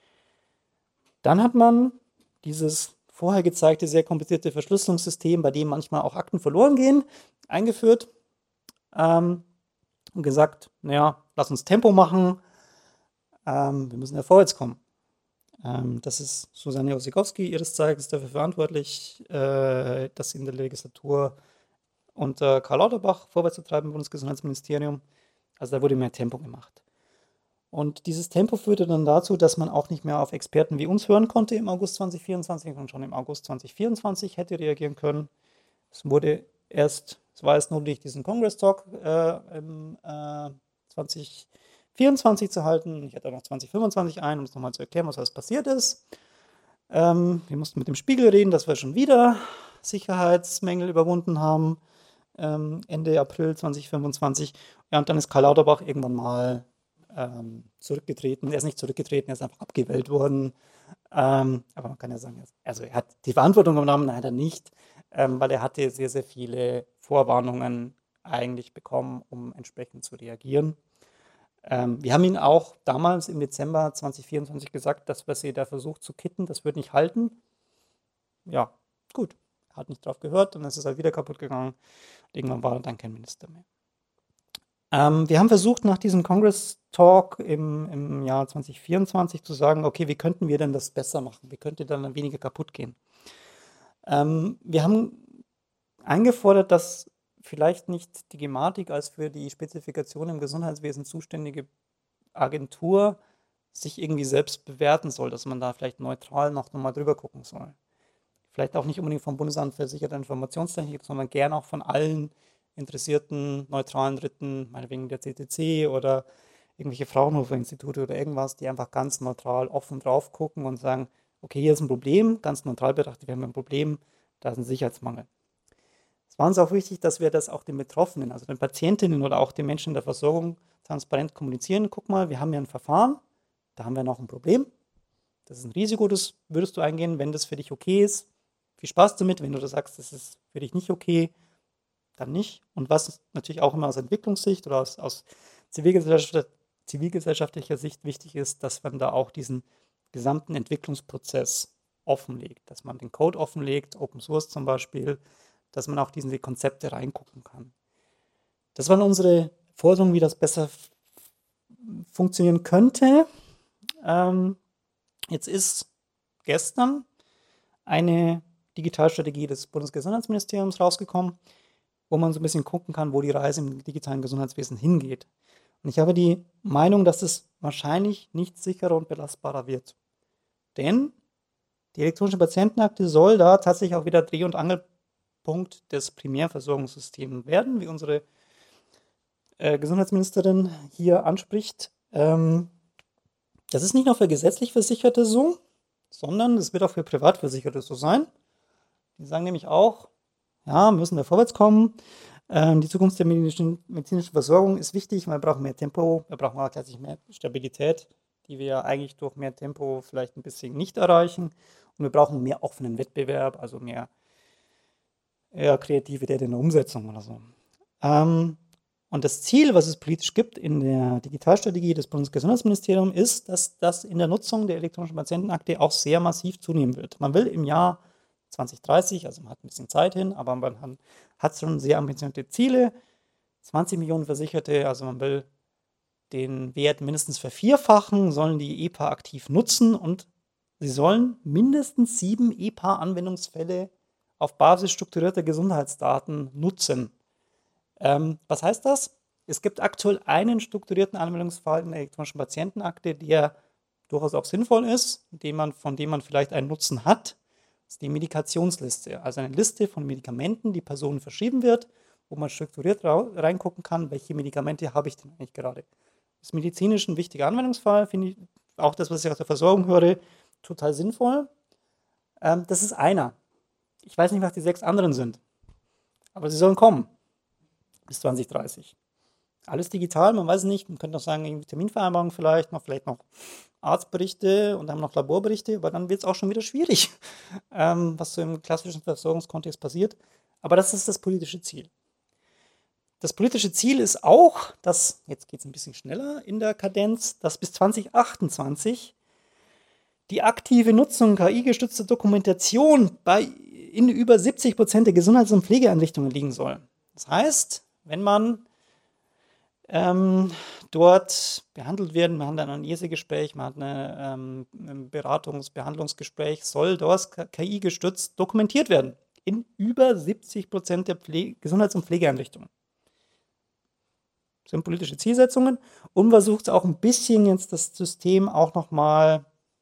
Dann hat man dieses vorher gezeigte, sehr komplizierte Verschlüsselungssystem, bei dem manchmal auch Akten verloren gehen, eingeführt ähm, und gesagt, naja, lass uns Tempo machen, ähm, wir müssen ja vorwärts kommen. Ähm, das ist Susanne Osikowski, ihres Zeigens dafür verantwortlich, äh, das in der Legislatur unter Karl Lauterbach vorwärts zu treiben im Bundesgesundheitsministerium. Also da wurde mehr Tempo gemacht. Und dieses Tempo führte dann dazu, dass man auch nicht mehr auf Experten wie uns hören konnte im August zwanzig vierundzwanzig und schon im August zwanzig vierundzwanzig hätte reagieren können. Es wurde erst, es war erst notwendig, diesen Congress Talk äh, im äh, zwanzig vierundzwanzig zu halten. Ich hatte auch noch zwanzig fünfundzwanzig ein, um es nochmal zu erklären, was alles passiert ist. Ähm, wir mussten mit dem Spiegel reden, dass wir schon wieder Sicherheitsmängel überwunden haben. Ähm, Ende April zwanzig fünfundzwanzig. Ja, und dann ist Karl Lauterbach irgendwann mal ähm, zurückgetreten. Er ist nicht zurückgetreten, er ist einfach abgewählt worden. Ähm, aber man kann ja sagen, also er hat die Verantwortung übernommen, nein, er nicht, ähm, weil er hatte sehr, sehr viele Vorwarnungen eigentlich bekommen, um entsprechend zu reagieren. Ähm, wir haben ihn auch damals im Dezember zwanzig vierundzwanzig gesagt, dass was er da versucht zu kitten, das wird nicht halten. Ja, gut. Er hat nicht drauf gehört, dann ist es halt wieder kaputt gegangen. Und irgendwann war er dann kein Minister mehr. Ähm, wir haben versucht, nach diesem Congress Talk im, im Jahr zwanzig vierundzwanzig zu sagen, okay, wie könnten wir denn das besser machen? Wie könnte dann weniger kaputt gehen? Ähm, wir haben eingefordert, dass vielleicht nicht die Gematik als für die Spezifikation im Gesundheitswesen zuständige Agentur sich irgendwie selbst bewerten soll, dass man da vielleicht neutral noch nochmal drüber gucken soll. Vielleicht auch nicht unbedingt vom Bundesamt für sichere Informationstechnik, sondern gern auch von allen interessierten neutralen Dritten, meinetwegen der C T C oder irgendwelche Fraunhofer-Institute oder irgendwas, die einfach ganz neutral offen drauf gucken und sagen, okay, hier ist ein Problem, ganz neutral betrachtet, wir haben ein Problem, da ist ein Sicherheitsmangel. Es war uns auch wichtig, dass wir das auch den Betroffenen, also den Patientinnen oder auch den Menschen in der Versorgung transparent kommunizieren. Guck mal, wir haben hier ein Verfahren, da haben wir noch ein Problem. Das ist ein Risiko, das würdest du eingehen, wenn das für dich okay ist. Viel Spaß damit, wenn du das sagst, das ist für dich nicht okay, dann nicht. Und was natürlich auch immer aus Entwicklungssicht oder aus, aus Zivilgesellschaft, zivilgesellschaftlicher Sicht wichtig ist, dass man da auch diesen gesamten Entwicklungsprozess offenlegt, dass man den Code offenlegt, Open Source zum Beispiel, dass man auch diese Konzepte reingucken kann. Das waren unsere Forderungen, wie das besser f- funktionieren könnte. Ähm, jetzt ist gestern eine Digitalstrategie des Bundesgesundheitsministeriums rausgekommen. wo man so ein bisschen gucken kann, wo die Reise im digitalen Gesundheitswesen hingeht. Und ich habe die Meinung, dass es wahrscheinlich nicht sicherer und belastbarer wird. Denn die elektronische Patientenakte soll da tatsächlich auch wieder Dreh- und Angelpunkt des Primärversorgungssystems werden, wie unsere äh, Gesundheitsministerin hier anspricht. Ähm, das ist nicht nur für gesetzlich Versicherte so, sondern es wird auch für Privatversicherte so sein. Die sagen nämlich auch, ja, müssen wir vorwärts kommen. Ähm, die Zukunft der medizinischen, medizinischen Versorgung ist wichtig, wir brauchen mehr Tempo, wir brauchen auch gleichzeitig mehr Stabilität, die wir ja eigentlich durch mehr Tempo vielleicht ein bisschen nicht erreichen. Und wir brauchen mehr offenen Wettbewerb, also mehr ja, Kreativität in der Umsetzung oder so. Ähm, und das Ziel, was es politisch gibt in der Digitalstrategie des Bundesgesundheitsministeriums, ist, dass das in der Nutzung der elektronischen Patientenakte auch sehr massiv zunehmen wird. Man will im Jahr zwanzig dreißig, also man hat ein bisschen Zeit hin, aber man hat schon sehr ambitionierte Ziele, zwanzig Millionen Versicherte, also man will den Wert mindestens vervierfachen, sollen die E P A aktiv nutzen und sie sollen mindestens sieben E P A-Anwendungsfälle auf Basis strukturierter Gesundheitsdaten nutzen. Ähm, was heißt das? Es gibt aktuell einen strukturierten Anwendungsfall in der elektronischen Patientenakte, der durchaus auch sinnvoll ist, den man, von dem man vielleicht einen Nutzen hat. Das ist die Medikationsliste, also eine Liste von Medikamenten, die Personen verschrieben wird, wo man strukturiert reingucken kann, welche Medikamente habe ich denn eigentlich gerade. Das ist medizinisch ein wichtiger Anwendungsfall, finde ich, auch das, was ich aus der Versorgung höre, total sinnvoll. Ähm, das ist einer. Ich weiß nicht, was die sechs anderen sind, aber sie sollen kommen bis zwanzig dreißig. Alles digital, man weiß es nicht, man könnte auch sagen, Terminvereinbarung vielleicht noch, vielleicht noch Arztberichte und dann noch Laborberichte, aber dann wird es auch schon wieder schwierig, ähm, was so im klassischen Versorgungskontext passiert. Aber das ist das politische Ziel. Das politische Ziel ist auch, dass, jetzt geht es ein bisschen schneller in der Kadenz, dass bis zwanzig achtundzwanzig die aktive Nutzung K I-gestützter Dokumentation bei, in über siebzig Prozent der Gesundheits- und Pflegeeinrichtungen liegen soll. Das heißt, wenn man ähm, dort behandelt wird, man hat ein Anamnesegespräch, man hat eine, ähm, ein Beratungs-, Behandlungsgespräch, soll dort K I-gestützt dokumentiert werden. In über siebzig Prozent der Pflege-, Gesundheits- und Pflegeeinrichtungen. Das sind politische Zielsetzungen und versucht auch ein bisschen jetzt das System auch nochmal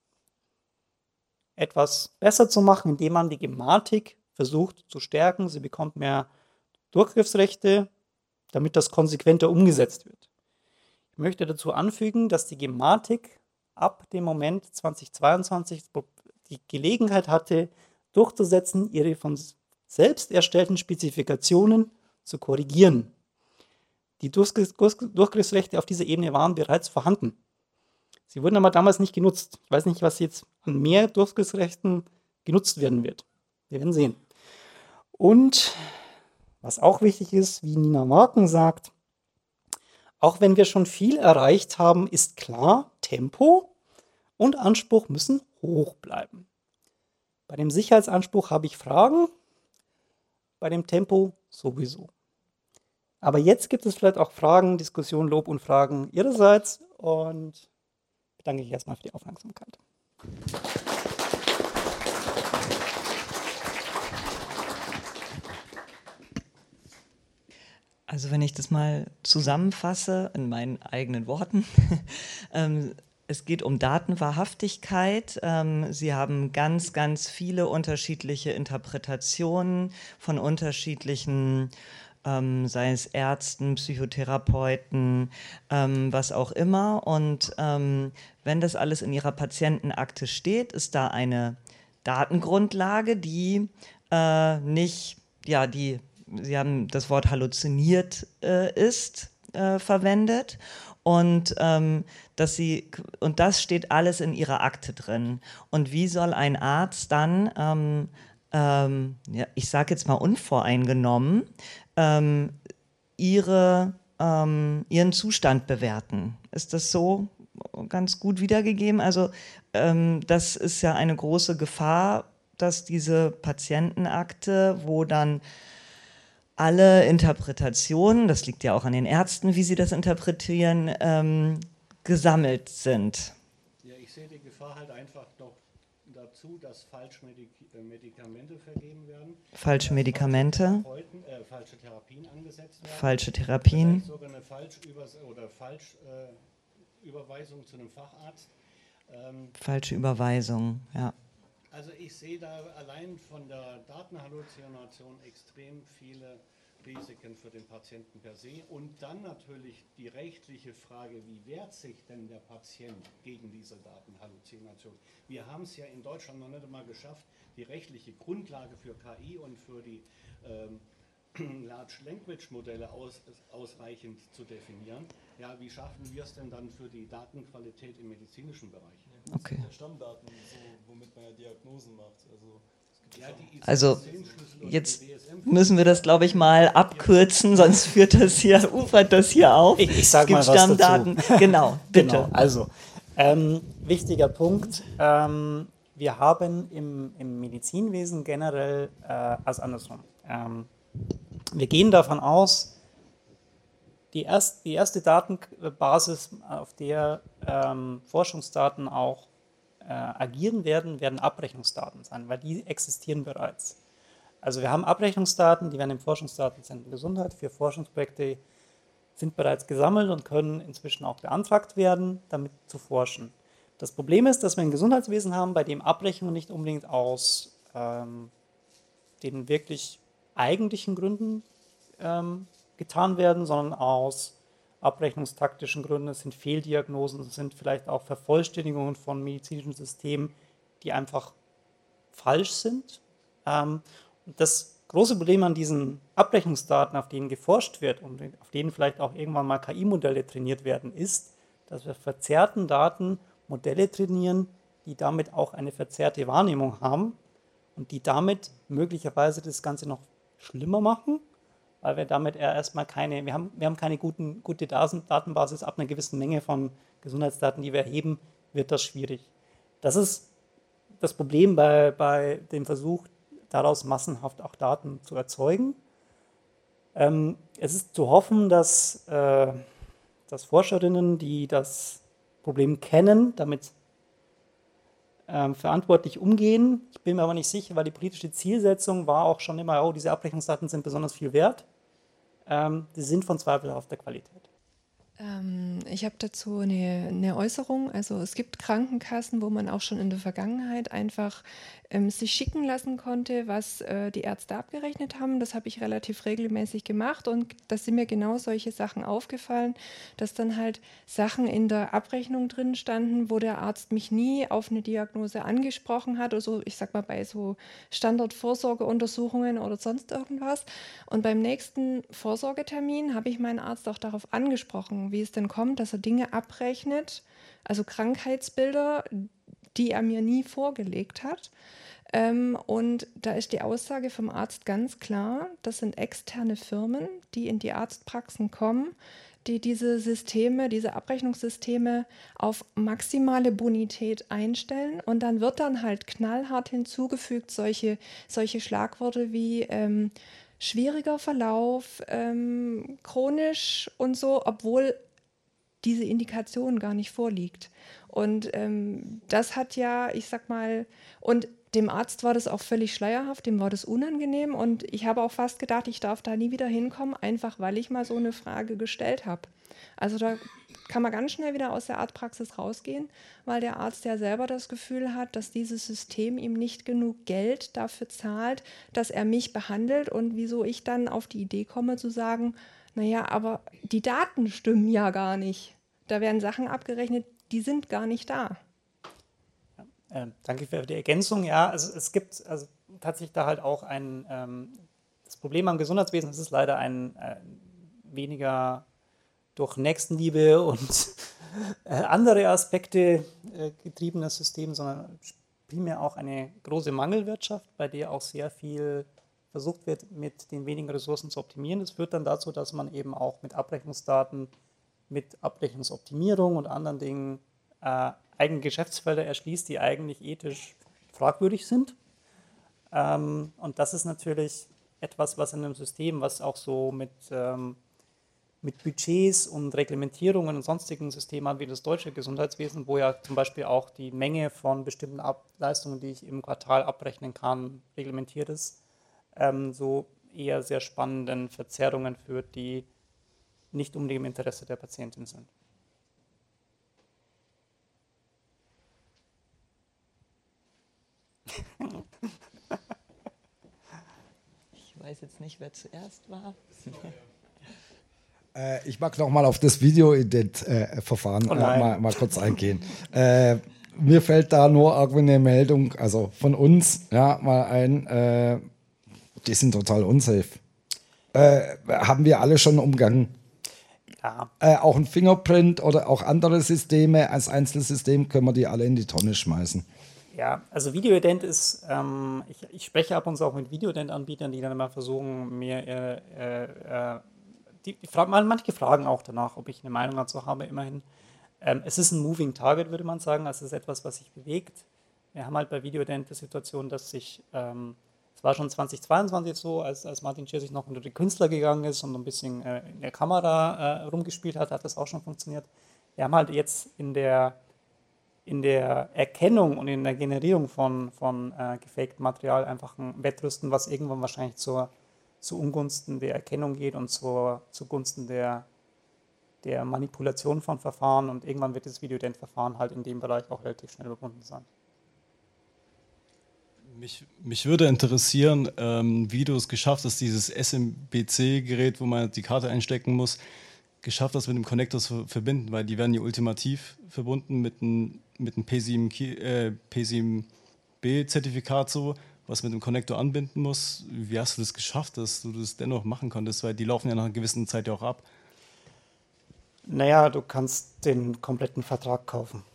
etwas besser zu machen, indem man die Gematik versucht zu stärken. Sie bekommt mehr Durchgriffsrechte, damit das konsequenter umgesetzt wird. Ich möchte dazu anfügen, dass die Gematik ab dem Moment zweitausendzweiundzwanzig die Gelegenheit hatte, durchzusetzen, ihre von selbst erstellten Spezifikationen zu korrigieren. Die Durchgriffsrechte auf dieser Ebene waren bereits vorhanden. Sie wurden aber damals nicht genutzt. Ich weiß nicht, was jetzt an mehr Durchgriffsrechten genutzt werden wird. Wir werden sehen. Und was auch wichtig ist, wie Nina Marken sagt, auch wenn wir schon viel erreicht haben, ist klar, Tempo und Anspruch müssen hoch bleiben. Bei dem Sicherheitsanspruch habe ich Fragen, bei dem Tempo sowieso. Aber jetzt gibt es vielleicht auch Fragen, Diskussionen, Lob und Fragen Ihrerseits und bedanke ich erstmal für die Aufmerksamkeit. Also wenn ich das mal zusammenfasse in meinen eigenen Worten, ähm, es geht um Datenwahrhaftigkeit. Ähm, Sie haben ganz, ganz viele unterschiedliche Interpretationen von unterschiedlichen, ähm, sei es Ärzten, Psychotherapeuten, ähm, was auch immer. Und ähm, wenn das alles in Ihrer Patientenakte steht, ist da eine Datengrundlage, die äh, nicht, ja, die Sie haben das Wort halluziniert äh, ist äh, verwendet und ähm, dass sie und das steht alles in ihrer Akte drin. Und wie soll ein Arzt dann, ähm, ähm, ja, ich sage jetzt mal unvoreingenommen, ähm, ihre, ähm, ihren Zustand bewerten? Ist das so ganz gut wiedergegeben? Also ähm, das ist ja eine große Gefahr, dass diese Patientenakte, wo dann alle Interpretationen, das liegt ja auch an den Ärzten, wie sie das interpretieren, ähm, gesammelt sind. Ja, ich sehe die Gefahr halt einfach noch dazu, dass falsche Medik Medikamente vergeben werden. Falsche Medikamente? Falsche Therapeuten, äh, falsche Therapien angesetzt werden. Falsche Therapien. Vielleicht sogar eine Falschübers- oder Falschüberweisung äh, zu einem Facharzt. Ähm, Falsche Überweisung, ja. Also ich sehe da allein von der Datenhalluzination extrem viele Risiken für den Patienten per se und dann natürlich die rechtliche Frage, wie wehrt sich denn der Patient gegen diese Datenhalluzination? Wir haben es ja in Deutschland noch nicht einmal geschafft, die rechtliche Grundlage für K I und für die ähm, Large Language Modelle aus, ausreichend zu definieren. Ja, wie schaffen wir es denn dann für die Datenqualität im medizinischen Bereich? Ja, okay. Ja Stammdaten, so, womit man ja Diagnosen macht. Also, ja, die also jetzt müssen wir das, glaube ich, mal abkürzen, sonst führt das hier, ufert das hier auf. Ich, ich sage mal was Stammdaten. dazu. Genau, bitte. Genau, also, ähm, wichtiger Punkt. Ähm, wir haben im, im Medizinwesen generell, äh, also andersrum, ähm, wir gehen davon aus, die, erst, die erste Datenbasis, auf der ähm, Forschungsdaten auch äh, agieren werden, werden Abrechnungsdaten sein, weil die existieren bereits. Also wir haben Abrechnungsdaten, die werden im Forschungsdatenzentrum Gesundheit für Forschungsprojekte sind bereits gesammelt und können inzwischen auch beantragt werden, damit zu forschen. Das Problem ist, dass wir ein Gesundheitswesen haben, bei dem Abrechnungen nicht unbedingt aus ähm, den wirklich eigentlichen Gründen ähm, getan werden, sondern aus abrechnungstaktischen Gründen. Es sind Fehldiagnosen, es sind vielleicht auch Vervollständigungen von medizinischen Systemen, die einfach falsch sind. Ähm, und das große Problem an diesen Abrechnungsdaten, auf denen geforscht wird und auf denen vielleicht auch irgendwann mal K I-Modelle trainiert werden, ist, dass wir verzerrten Daten Modelle trainieren, die damit auch eine verzerrte Wahrnehmung haben und die damit möglicherweise das Ganze noch schlimmer machen, weil wir damit eher erstmal keine, wir haben, wir haben keine guten, gute Datenbasis ab einer gewissen Menge von Gesundheitsdaten, die wir erheben, wird das schwierig. Das ist das Problem bei, bei dem Versuch, daraus massenhaft auch Daten zu erzeugen. Ähm, es ist zu hoffen, dass, äh, dass Forscherinnen, die das Problem kennen, damit ähm, verantwortlich umgehen. Ich bin mir aber nicht sicher, weil die politische Zielsetzung war auch schon immer, oh, diese Abrechnungsdaten sind besonders viel wert. Ähm, die sind von zweifelhafter Qualität. Ähm, ich habe dazu eine, eine Äußerung. Also es gibt Krankenkassen, wo man auch schon in der Vergangenheit einfach ähm, sich schicken lassen konnte, was äh, die Ärzte abgerechnet haben. Das habe ich relativ regelmäßig gemacht und da sind mir genau solche Sachen aufgefallen, dass dann halt Sachen in der Abrechnung drin standen, wo der Arzt mich nie auf eine Diagnose angesprochen hat, also ich sag mal bei so Standardvorsorgeuntersuchungen oder sonst irgendwas. Und beim nächsten Vorsorgetermin habe ich meinen Arzt auch darauf angesprochen, wie es denn kommt, dass er Dinge abrechnet, also Krankheitsbilder, die er mir nie vorgelegt hat. Ähm, und da ist die Aussage vom Arzt ganz klar, das sind externe Firmen, die in die Arztpraxen kommen, die diese Systeme, diese Abrechnungssysteme auf maximale Bonität einstellen und dann wird dann halt knallhart hinzugefügt solche, solche Schlagworte wie ähm, schwieriger Verlauf, ähm, chronisch und so, obwohl diese Indikation gar nicht vorliegt. Und ähm, das hat ja, ich sag mal, und dem Arzt war das auch völlig schleierhaft, dem war das unangenehm und ich habe auch fast gedacht, ich darf da nie wieder hinkommen, einfach weil ich mal so eine Frage gestellt habe. Also da kann man ganz schnell wieder aus der Arztpraxis rausgehen, weil der Arzt ja selber das Gefühl hat, dass dieses System ihm nicht genug Geld dafür zahlt, dass er mich behandelt und wieso ich dann auf die Idee komme zu sagen, naja, aber die Daten stimmen ja gar nicht. Da werden Sachen abgerechnet, die sind gar nicht da. Ja, äh, danke für die Ergänzung. Ja, also es gibt also tatsächlich da halt auch ein, ähm, das Problem am Gesundheitswesen, es ist leider ein äh, weniger durch Nächstenliebe und äh, andere Aspekte äh, getriebenes System, sondern primär auch eine große Mangelwirtschaft, bei der auch sehr viel versucht wird, mit den wenigen Ressourcen zu optimieren. Das führt dann dazu, dass man eben auch mit Abrechnungsdaten, mit Abrechnungsoptimierung und anderen Dingen äh, eigene Geschäftsfelder erschließt, die eigentlich ethisch fragwürdig sind. Ähm, und das ist natürlich etwas, was in einem System, was auch so mit, ähm, mit Budgets und Reglementierungen und sonstigen Systemen hat, wie das deutsche Gesundheitswesen, wo ja zum Beispiel auch die Menge von bestimmten Ab- Leistungen, die ich im Quartal abrechnen kann, reglementiert ist. Ähm, so eher sehr spannenden Verzerrungen führt, die nicht unbedingt im Interesse der Patientin sind. Ich weiß jetzt nicht, wer zuerst war. Äh, ich mag noch mal auf das Video-Ident-Verfahren Oh äh, nein. mal, mal kurz eingehen. Äh, mir fällt da nur irgendwie eine Meldung, also von uns, ja, mal ein, äh, die sind total unsafe. Äh, haben wir alle schon umgangen. Ja, Äh, auch ein Fingerprint oder auch andere Systeme als Einzelsystem können wir die alle in die Tonne schmeißen. ja, also Videoident ist, ähm, ich, ich spreche ab und zu auch mit Videoident-Anbietern, die dann immer versuchen, mir, äh, äh, äh, die, die fra- man- manche fragen auch danach, ob ich eine Meinung dazu habe, immerhin. Ähm, es ist ein Moving Target, würde man sagen, also es ist etwas, was sich bewegt. Wir haben halt bei Videoident die Situation, dass sich, ähm, es war schon zweitausendzweiundzwanzig so, als, als Martin Schirsich noch unter die Künstler gegangen ist und ein bisschen äh, in der Kamera äh, rumgespielt hat, hat das auch schon funktioniert. Wir haben halt jetzt in der in der Erkennung und in der Generierung von, von äh, gefaktem Material einfach ein Wettrüsten, was irgendwann wahrscheinlich zur, zu Ungunsten der Erkennung geht und zur, zugunsten der, der Manipulation von Verfahren, und irgendwann wird das Videoident-Verfahren halt in dem Bereich auch relativ schnell überwunden sein. Mich, mich würde interessieren, ähm, wie du es geschafft hast, dieses S M B C-Gerät, wo man die Karte einstecken muss, geschafft hast, mit dem Connector zu verbinden, weil die werden ja ultimativ verbunden mit einem mit einem P sieben Ki- äh, P sieben B-Zertifikat, so, was mit dem Connector anbinden muss. Wie hast du das geschafft, dass du das dennoch machen konntest? Weil die laufen ja nach einer gewissen Zeit ja auch ab. Naja, du kannst den kompletten Vertrag kaufen.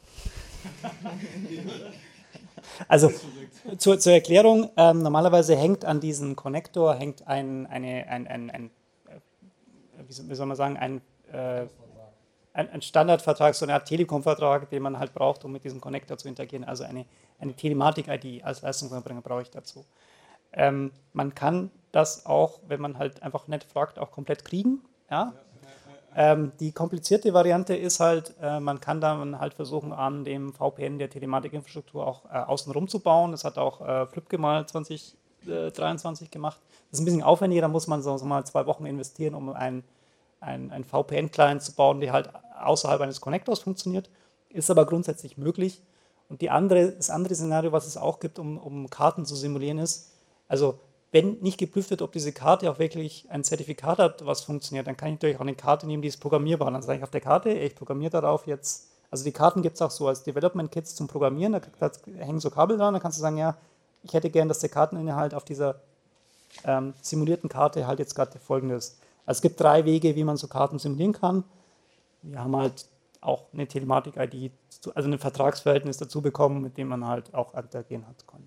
Also zur, zur Erklärung, ähm, normalerweise hängt an diesem Konnektor hängt ein, eine, ein, ein, ein äh, wie soll, wie soll man sagen, ein, äh, ein, ein Standardvertrag, so eine Art Telekom-Vertrag, den man halt braucht, um mit diesem Konnektor zu interagieren. Also eine, eine Telematik-I D als Leistungserbringer brauche ich dazu. Ähm, man kann das auch, wenn man halt einfach nett fragt, auch komplett kriegen. Ja? Ähm, die komplizierte Variante ist halt, äh, man kann dann halt versuchen, an dem V P N der Telematikinfrastruktur auch äh, außenrum zu bauen. Das hat auch äh, Flipke mal zwanzig dreiundzwanzig gemacht. Das ist ein bisschen aufwendiger, da muss man so, so mal zwei Wochen investieren, um ein, ein, ein V P N-Client zu bauen, der halt außerhalb eines Konnektors funktioniert. Ist aber grundsätzlich möglich. Und die andere, das andere Szenario, was es auch gibt, um, um Karten zu simulieren, ist, also wenn nicht geprüft wird, ob diese Karte auch wirklich ein Zertifikat hat, was funktioniert, dann kann ich natürlich auch eine Karte nehmen, die ist programmierbar. Dann sage ich auf der Karte, ich programmiere darauf jetzt, also die Karten gibt es auch so als Development-Kits zum Programmieren, da, da hängen so Kabel dran, da kannst du sagen, ja, ich hätte gern, dass der Karteninhalt auf dieser ähm, simulierten Karte halt jetzt gerade der folgende ist. Also es gibt drei Wege, wie man so Karten simulieren kann. Wir haben halt auch eine Telematik-I D, also ein Vertragsverhältnis dazu bekommen, mit dem man halt auch interagieren hat können.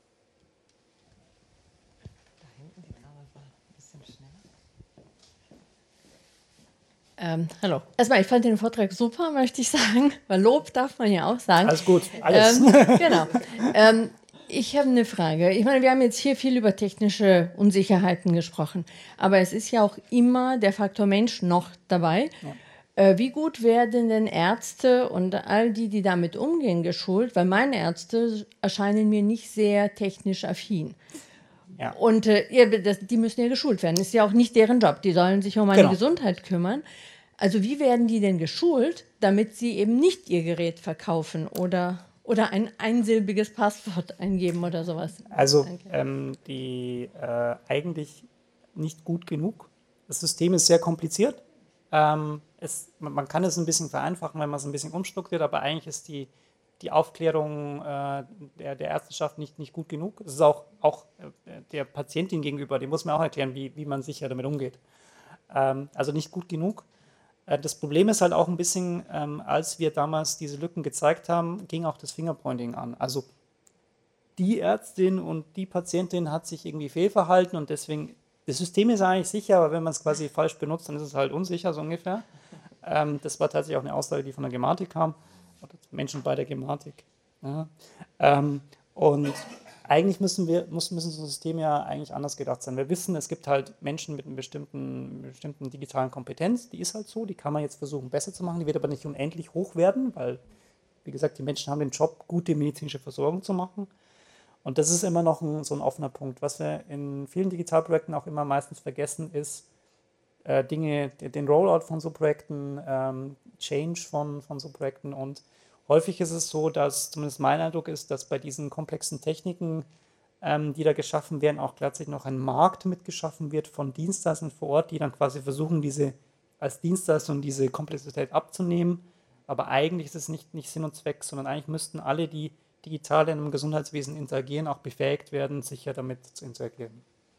Ähm, hallo. Erstmal, ich fand den Vortrag super, möchte ich sagen, weil Lob darf man ja auch sagen. Alles gut, alles. Ähm, genau. Ähm, ich habe eine Frage. Ich meine, wir haben jetzt hier viel über technische Unsicherheiten gesprochen, aber es ist ja auch immer der Faktor Mensch noch dabei. Ja. Äh, wie gut werden denn Ärzte und all die, die damit umgehen, geschult? Weil meine Ärzte erscheinen mir nicht sehr technisch affin. Ja. Und äh, ja, das, die müssen ja geschult werden. Ist ja auch nicht deren Job. Die sollen sich um meine Genau. Gesundheit kümmern. Also wie werden die denn geschult, damit sie eben nicht ihr Gerät verkaufen oder, oder ein einsilbiges Passwort eingeben oder sowas? Also Danke. ähm, die äh, eigentlich nicht gut genug. Das System ist sehr kompliziert. Ähm, es, man, man kann es ein bisschen vereinfachen, wenn man es ein bisschen umstrukturiert, aber eigentlich ist die, die Aufklärung äh, der, der Ärzteschaft nicht, nicht gut genug. Es ist auch, auch äh, der Patientin gegenüber, die muss man auch erklären, wie, wie man sicher damit umgeht. Ähm, also nicht gut genug. Äh, das Problem ist halt auch ein bisschen, ähm, als wir damals diese Lücken gezeigt haben, ging auch das Fingerpointing an. Also die Ärztin und die Patientin hat sich irgendwie fehlverhalten und deswegen, das System ist eigentlich sicher, aber wenn man es quasi falsch benutzt, dann ist es halt unsicher, so ungefähr. Ähm, das war tatsächlich auch eine Aussage, die von der Gematik kam, oder Menschen bei der Gematik. Ja. Ähm, und eigentlich müssen wir, muss, müssen so Systeme ja eigentlich anders gedacht sein. Wir wissen, es gibt halt Menschen mit einer bestimmten, bestimmten digitalen Kompetenz, die ist halt so, die kann man jetzt versuchen besser zu machen, die wird aber nicht unendlich hoch werden, weil, wie gesagt, die Menschen haben den Job, gute medizinische Versorgung zu machen. Und das ist immer noch ein, so ein offener Punkt. Was wir in vielen Digitalprojekten auch immer meistens vergessen, ist äh, Dinge, den Rollout von so Projekten, ähm, Change von, von so Projekten. Und häufig ist es so, dass, zumindest mein Eindruck ist, dass bei diesen komplexen Techniken, ähm, die da geschaffen werden, auch gleichzeitig noch ein Markt mitgeschaffen wird von Dienstleistern vor Ort, die dann quasi versuchen, diese als Dienstleistung diese Komplexität abzunehmen. Aber eigentlich ist es nicht, nicht Sinn und Zweck, sondern eigentlich müssten alle, die digital in einem Gesundheitswesen interagieren, auch befähigt werden, sich ja damit zu interagieren.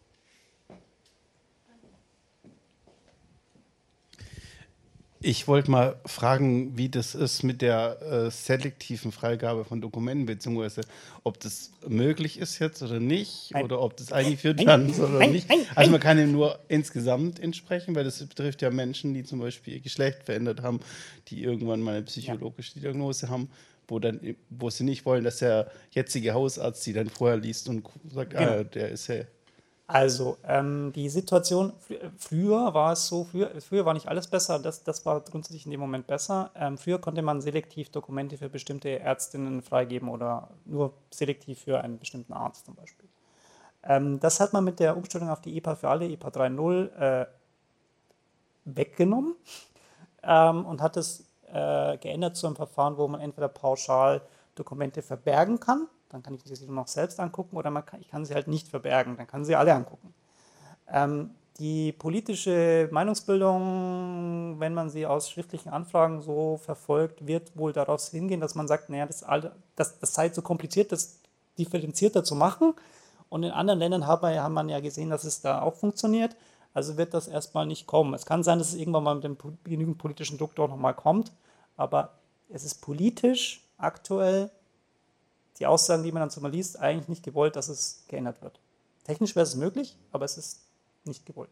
Ich wollte mal fragen, wie das ist mit der äh, selektiven Freigabe von Dokumenten, beziehungsweise ob das möglich ist jetzt oder nicht, Nein. oder ob das eingeführt Nein. werden soll oder Nein. nicht. Nein. Also man kann ja nur insgesamt entsprechen, weil das betrifft ja Menschen, die zum Beispiel ihr Geschlecht verändert haben, die irgendwann mal eine psychologische Diagnose haben, wo, dann, wo sie nicht wollen, dass der jetzige Hausarzt sie dann vorher liest und sagt, Genau. ah, der ist ja... Also, ähm, die Situation, fr- früher war es so, früher, früher war nicht alles besser, das, das war grundsätzlich in dem Moment besser. Ähm, früher konnte man selektiv Dokumente für bestimmte Ärztinnen freigeben oder nur selektiv für einen bestimmten Arzt zum Beispiel. Ähm, das hat man mit der Umstellung auf die E P A für alle, E P A drei Punkt null, äh, weggenommen ähm, und hat es äh, geändert zu einem Verfahren, wo man entweder pauschal Dokumente verbergen kann, dann kann ich sie nur noch selbst angucken, oder man kann, ich kann sie halt nicht verbergen, dann kann sie alle angucken. Ähm, die politische Meinungsbildung, wenn man sie aus schriftlichen Anfragen so verfolgt, wird wohl daraus hingehen, dass man sagt, naja, das, alle, das, das sei zu kompliziert, das differenzierter zu machen. Und in anderen Ländern hat man, hat man ja gesehen, dass es da auch funktioniert. Also wird das erstmal nicht kommen. Es kann sein, dass es irgendwann mal mit dem genügend politischen Druck doch nochmal kommt, aber es ist politisch aktuell, die Aussagen, die man dann so mal liest, eigentlich nicht gewollt, dass es geändert wird. Technisch wäre es möglich, aber es ist nicht gewollt.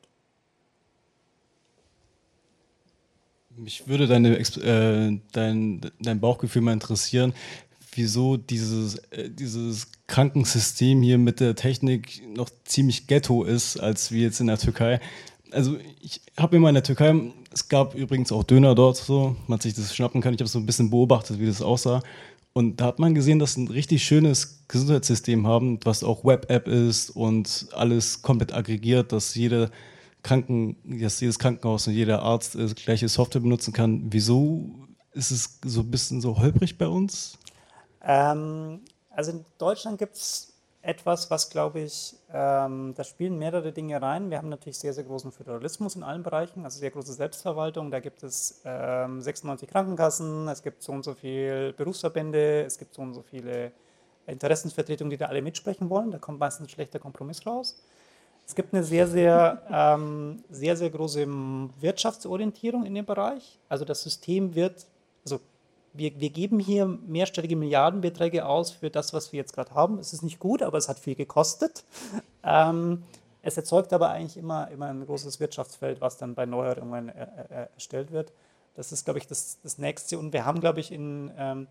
Mich würde deine, Ex- äh, dein, dein Bauchgefühl mal interessieren, wieso dieses, äh, dieses Krankensystem hier mit der Technik noch ziemlich ghetto ist, als wie jetzt in der Türkei. Also ich habe immer in der Türkei, es gab übrigens auch Döner dort, so, man hat sich das schnappen können. Ich habe so ein bisschen beobachtet, wie das aussah. Und da hat man gesehen, dass sie ein richtig schönes Gesundheitssystem haben, was auch Web-App ist und alles komplett aggregiert, dass jede Kranken, dass jedes Krankenhaus und jeder Arzt das gleiche Software benutzen kann. Wieso ist es so ein bisschen so holprig bei uns? Ähm, also in Deutschland gibt es etwas, was, glaube ich, ähm, da spielen mehrere Dinge rein. Wir haben natürlich sehr, sehr großen Föderalismus in allen Bereichen, also sehr große Selbstverwaltung. Da gibt es ähm, sechsundneunzig Krankenkassen, es gibt so und so viele Berufsverbände, es gibt so und so viele Interessensvertretungen, die da alle mitsprechen wollen. Da kommt meistens ein schlechter Kompromiss raus. Es gibt eine sehr, sehr, ähm, sehr, sehr große Wirtschaftsorientierung in dem Bereich. Also das System wird, also wir, wir geben hier mehrstellige Milliardenbeträge aus für das, was wir jetzt gerade haben. Es ist nicht gut, aber es hat viel gekostet. Ähm, es erzeugt aber eigentlich immer, immer ein großes Wirtschaftsfeld, was dann bei Neuerungen er, er, erstellt wird. Das ist, glaube ich, das, das Nächste. Und wir haben, glaube ich, in... Ähm,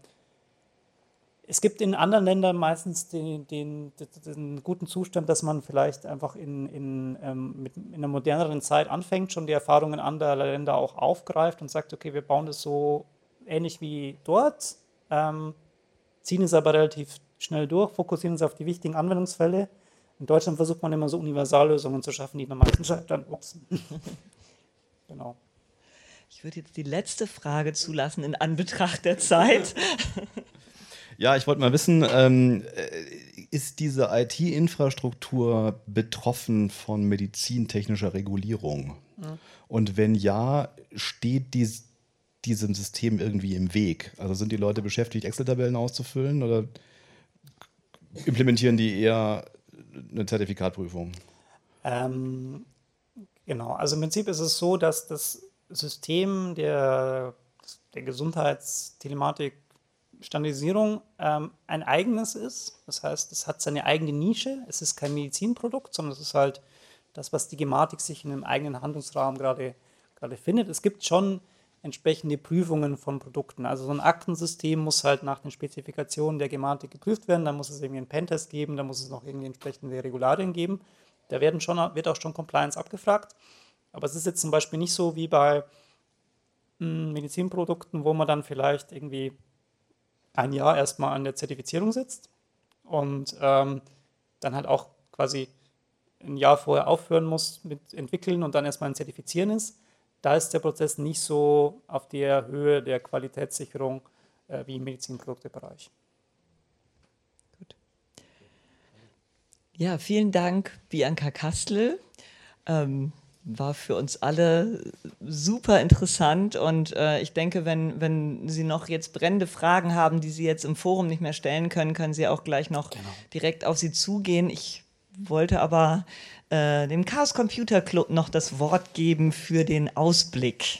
Es gibt in anderen Ländern meistens den, den, den guten Zustand, dass man vielleicht einfach in, in, ähm, mit, in einer moderneren Zeit anfängt, schon die Erfahrungen anderer Länder auch aufgreift und sagt, okay, wir bauen das so ähnlich wie dort, ähm, ziehen es aber relativ schnell durch, fokussieren uns auf die wichtigen Anwendungsfälle. In Deutschland versucht man immer so Universallösungen zu schaffen, die dann meistens scheitern. Ups. Genau. Ich würde jetzt die letzte Frage zulassen in Anbetracht der Zeit. Ja, ich wollte mal wissen, ähm, ist diese I T-Infrastruktur betroffen von medizintechnischer Regulierung? Ja. Und wenn ja, steht dies, diesem System irgendwie im Weg? Also sind die Leute beschäftigt, Excel-Tabellen auszufüllen oder implementieren die eher eine Zertifikatprüfung? Ähm, genau, also im Prinzip ist es so, dass das System der, der Gesundheitstelematik Standardisierung ähm, ein eigenes ist. Das heißt, es hat seine eigene Nische. Es ist kein Medizinprodukt, sondern es ist halt das, was die Gematik sich in einem eigenen Handlungsrahmen gerade, gerade findet. Es gibt schon entsprechende Prüfungen von Produkten. Also so ein Aktensystem muss halt nach den Spezifikationen der Gematik geprüft werden. Da muss es irgendwie einen Pentest geben, da muss es noch irgendwie entsprechende Regularien geben. Da werden schon, wird auch schon Compliance abgefragt. Aber es ist jetzt zum Beispiel nicht so wie bei mh, Medizinprodukten, wo man dann vielleicht irgendwie ein Jahr erstmal an der Zertifizierung sitzt und ähm, dann halt auch quasi ein Jahr vorher aufhören muss mit entwickeln und dann erstmal ein Zertifizieren ist, da ist der Prozess nicht so auf der Höhe der Qualitätssicherung äh, wie im Medizinproduktebereich. Gut. Ja, vielen Dank, Bianca Kastl. Ähm, war für uns alle super interessant und äh, ich denke, wenn, wenn Sie noch jetzt brennende Fragen haben, die Sie jetzt im Forum nicht mehr stellen können, können Sie auch gleich noch genau. direkt auf Sie zugehen. Ich wollte aber äh, dem Chaos Computer Club noch das Wort geben für den Ausblick.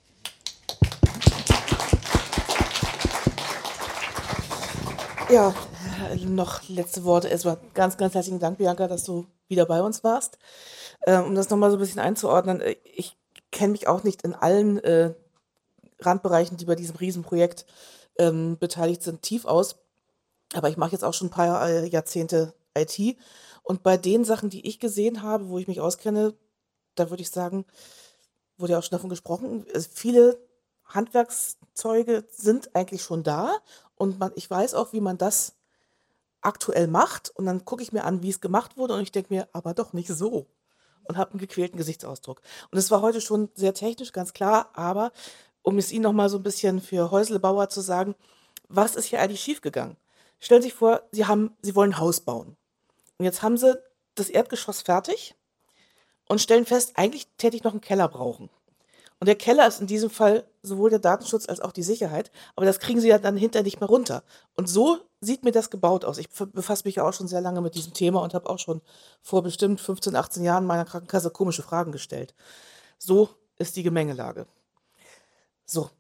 Ja, noch letzte Worte. Erstmal ganz, ganz herzlichen Dank, Bianca, dass du wieder bei uns warst. Ähm, um das nochmal so ein bisschen einzuordnen, äh, ich kenne mich auch nicht in allen äh, Randbereichen, die bei diesem Riesenprojekt ähm, beteiligt sind, tief aus. Aber ich mache jetzt auch schon ein paar äh, Jahrzehnte I T. Und bei den Sachen, die ich gesehen habe, wo ich mich auskenne, da würde ich sagen, wurde ja auch schon davon gesprochen, äh, viele Handwerkszeuge sind eigentlich schon da. Und man, ich weiß auch, wie man das aktuell macht. Und dann gucke ich mir an, wie es gemacht wurde. Und ich denke mir, aber doch nicht so. Und habe einen gequälten Gesichtsausdruck. Und es war heute schon sehr technisch, ganz klar. Aber um es Ihnen nochmal so ein bisschen für Häuslebauer zu sagen, was ist hier eigentlich schiefgegangen? Stellen Sie sich vor, Sie, haben, Sie wollen ein Haus bauen. Und jetzt haben Sie das Erdgeschoss fertig und stellen fest, eigentlich täte ich noch einen Keller brauchen. Und der Keller ist in diesem Fall sowohl der Datenschutz als auch die Sicherheit, aber das kriegen Sie ja dann hinterher nicht mehr runter. Und so sieht mir das gebaut aus. Ich befasse mich ja auch schon sehr lange mit diesem Thema und habe auch schon vor bestimmt fünfzehn, achtzehn Jahren meiner Krankenkasse komische Fragen gestellt. So ist die Gemengelage. So.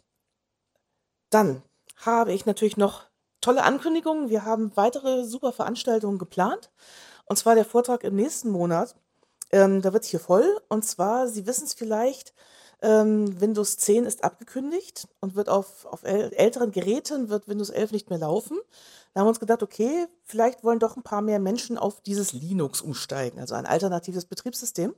Dann habe ich natürlich noch tolle Ankündigungen. Wir haben weitere super Veranstaltungen geplant. Und zwar der Vortrag im nächsten Monat. Ähm, da wird es hier voll. Und zwar, Sie wissen es vielleicht, ähm, Windows zehn ist abgekündigt und wird auf, auf äl älteren Geräten wird Windows elf nicht mehr laufen. Da haben wir uns gedacht, okay, vielleicht wollen doch ein paar mehr Menschen auf dieses Linux umsteigen, also ein alternatives Betriebssystem.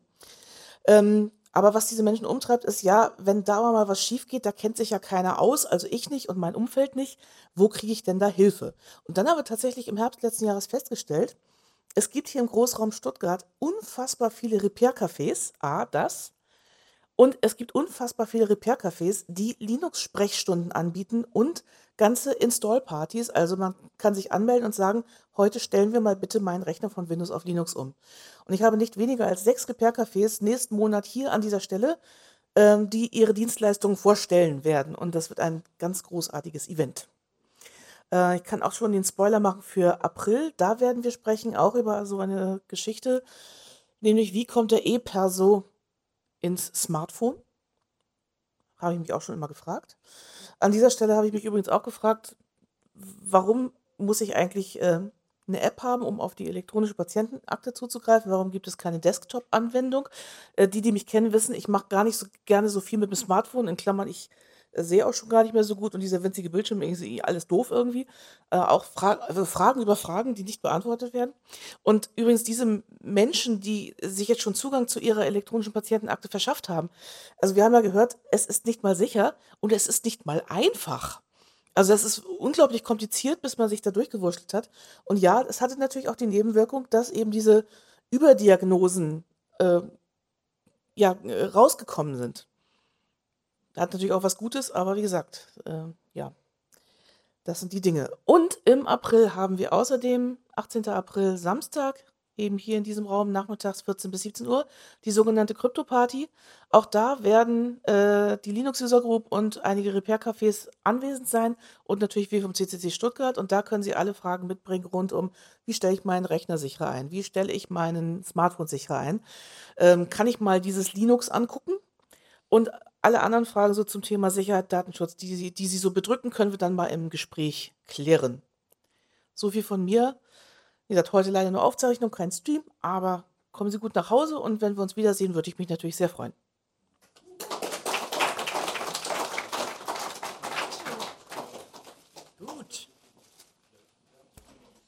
Ähm, aber was diese Menschen umtreibt, ist ja, wenn da mal was schief geht, da kennt sich ja keiner aus, also ich nicht und mein Umfeld nicht, wo kriege ich denn da Hilfe? Und dann haben wir tatsächlich im Herbst letzten Jahres festgestellt, es gibt hier im Großraum Stuttgart unfassbar viele Repair-Cafés, A, das, und es gibt unfassbar viele Repair-Cafés, die Linux-Sprechstunden anbieten und ganze Install-Partys, also man kann sich anmelden und sagen, heute stellen wir mal bitte meinen Rechner von Windows auf Linux um. Und ich habe nicht weniger als sechs Repair-Cafés nächsten Monat hier an dieser Stelle, ähm, die ihre Dienstleistungen vorstellen werden. Und das wird ein ganz großartiges Event. Äh, ich kann auch schon den Spoiler machen für April. Da werden wir sprechen, auch über so eine Geschichte, nämlich wie kommt der ePerso ins Smartphone? Habe ich mich auch schon immer gefragt. An dieser Stelle habe ich mich übrigens auch gefragt, warum muss ich eigentlich äh, eine App haben, um auf die elektronische Patientenakte zuzugreifen? Warum gibt es keine Desktop-Anwendung? Äh, die, die mich kennen, wissen, ich mache gar nicht so gerne so viel mit dem Smartphone. In Klammern, ich äh, sehe auch schon gar nicht mehr so gut und dieser winzige Bildschirm, irgendwie alles doof irgendwie. Äh, auch Fra also Fragen über Fragen, die nicht beantwortet werden. Und übrigens diese Menschen, die sich jetzt schon Zugang zu ihrer elektronischen Patientenakte verschafft haben, also wir haben ja gehört, es ist nicht mal sicher und es ist nicht mal einfach. Also das ist unglaublich kompliziert, bis man sich da durchgewurschtelt hat. Und ja, es hatte natürlich auch die Nebenwirkung, dass eben diese Überdiagnosen äh, ja, äh, rausgekommen sind. Hat natürlich auch was Gutes, aber wie gesagt, äh, ja, das sind die Dinge. Und im April haben wir außerdem, achtzehnten April, Samstag, eben hier in diesem Raum, nachmittags vierzehn bis siebzehn Uhr, die sogenannte Krypto-Party. Auch da werden äh, die Linux-User Group und einige Repair-Cafés anwesend sein und natürlich wir vom C C C Stuttgart. Und da können Sie alle Fragen mitbringen rund um, wie stelle ich meinen Rechner sicherer ein, wie stelle ich meinen Smartphone sicherer ein, ähm, kann ich mal dieses Linux angucken und alle anderen Fragen so zum Thema Sicherheit, Datenschutz, die Sie, die Sie so bedrücken, können wir dann mal im Gespräch klären. So viel von mir. Wie gesagt, heute leider nur Aufzeichnung, kein Stream, aber kommen Sie gut nach Hause und wenn wir uns wiedersehen, würde ich mich natürlich sehr freuen.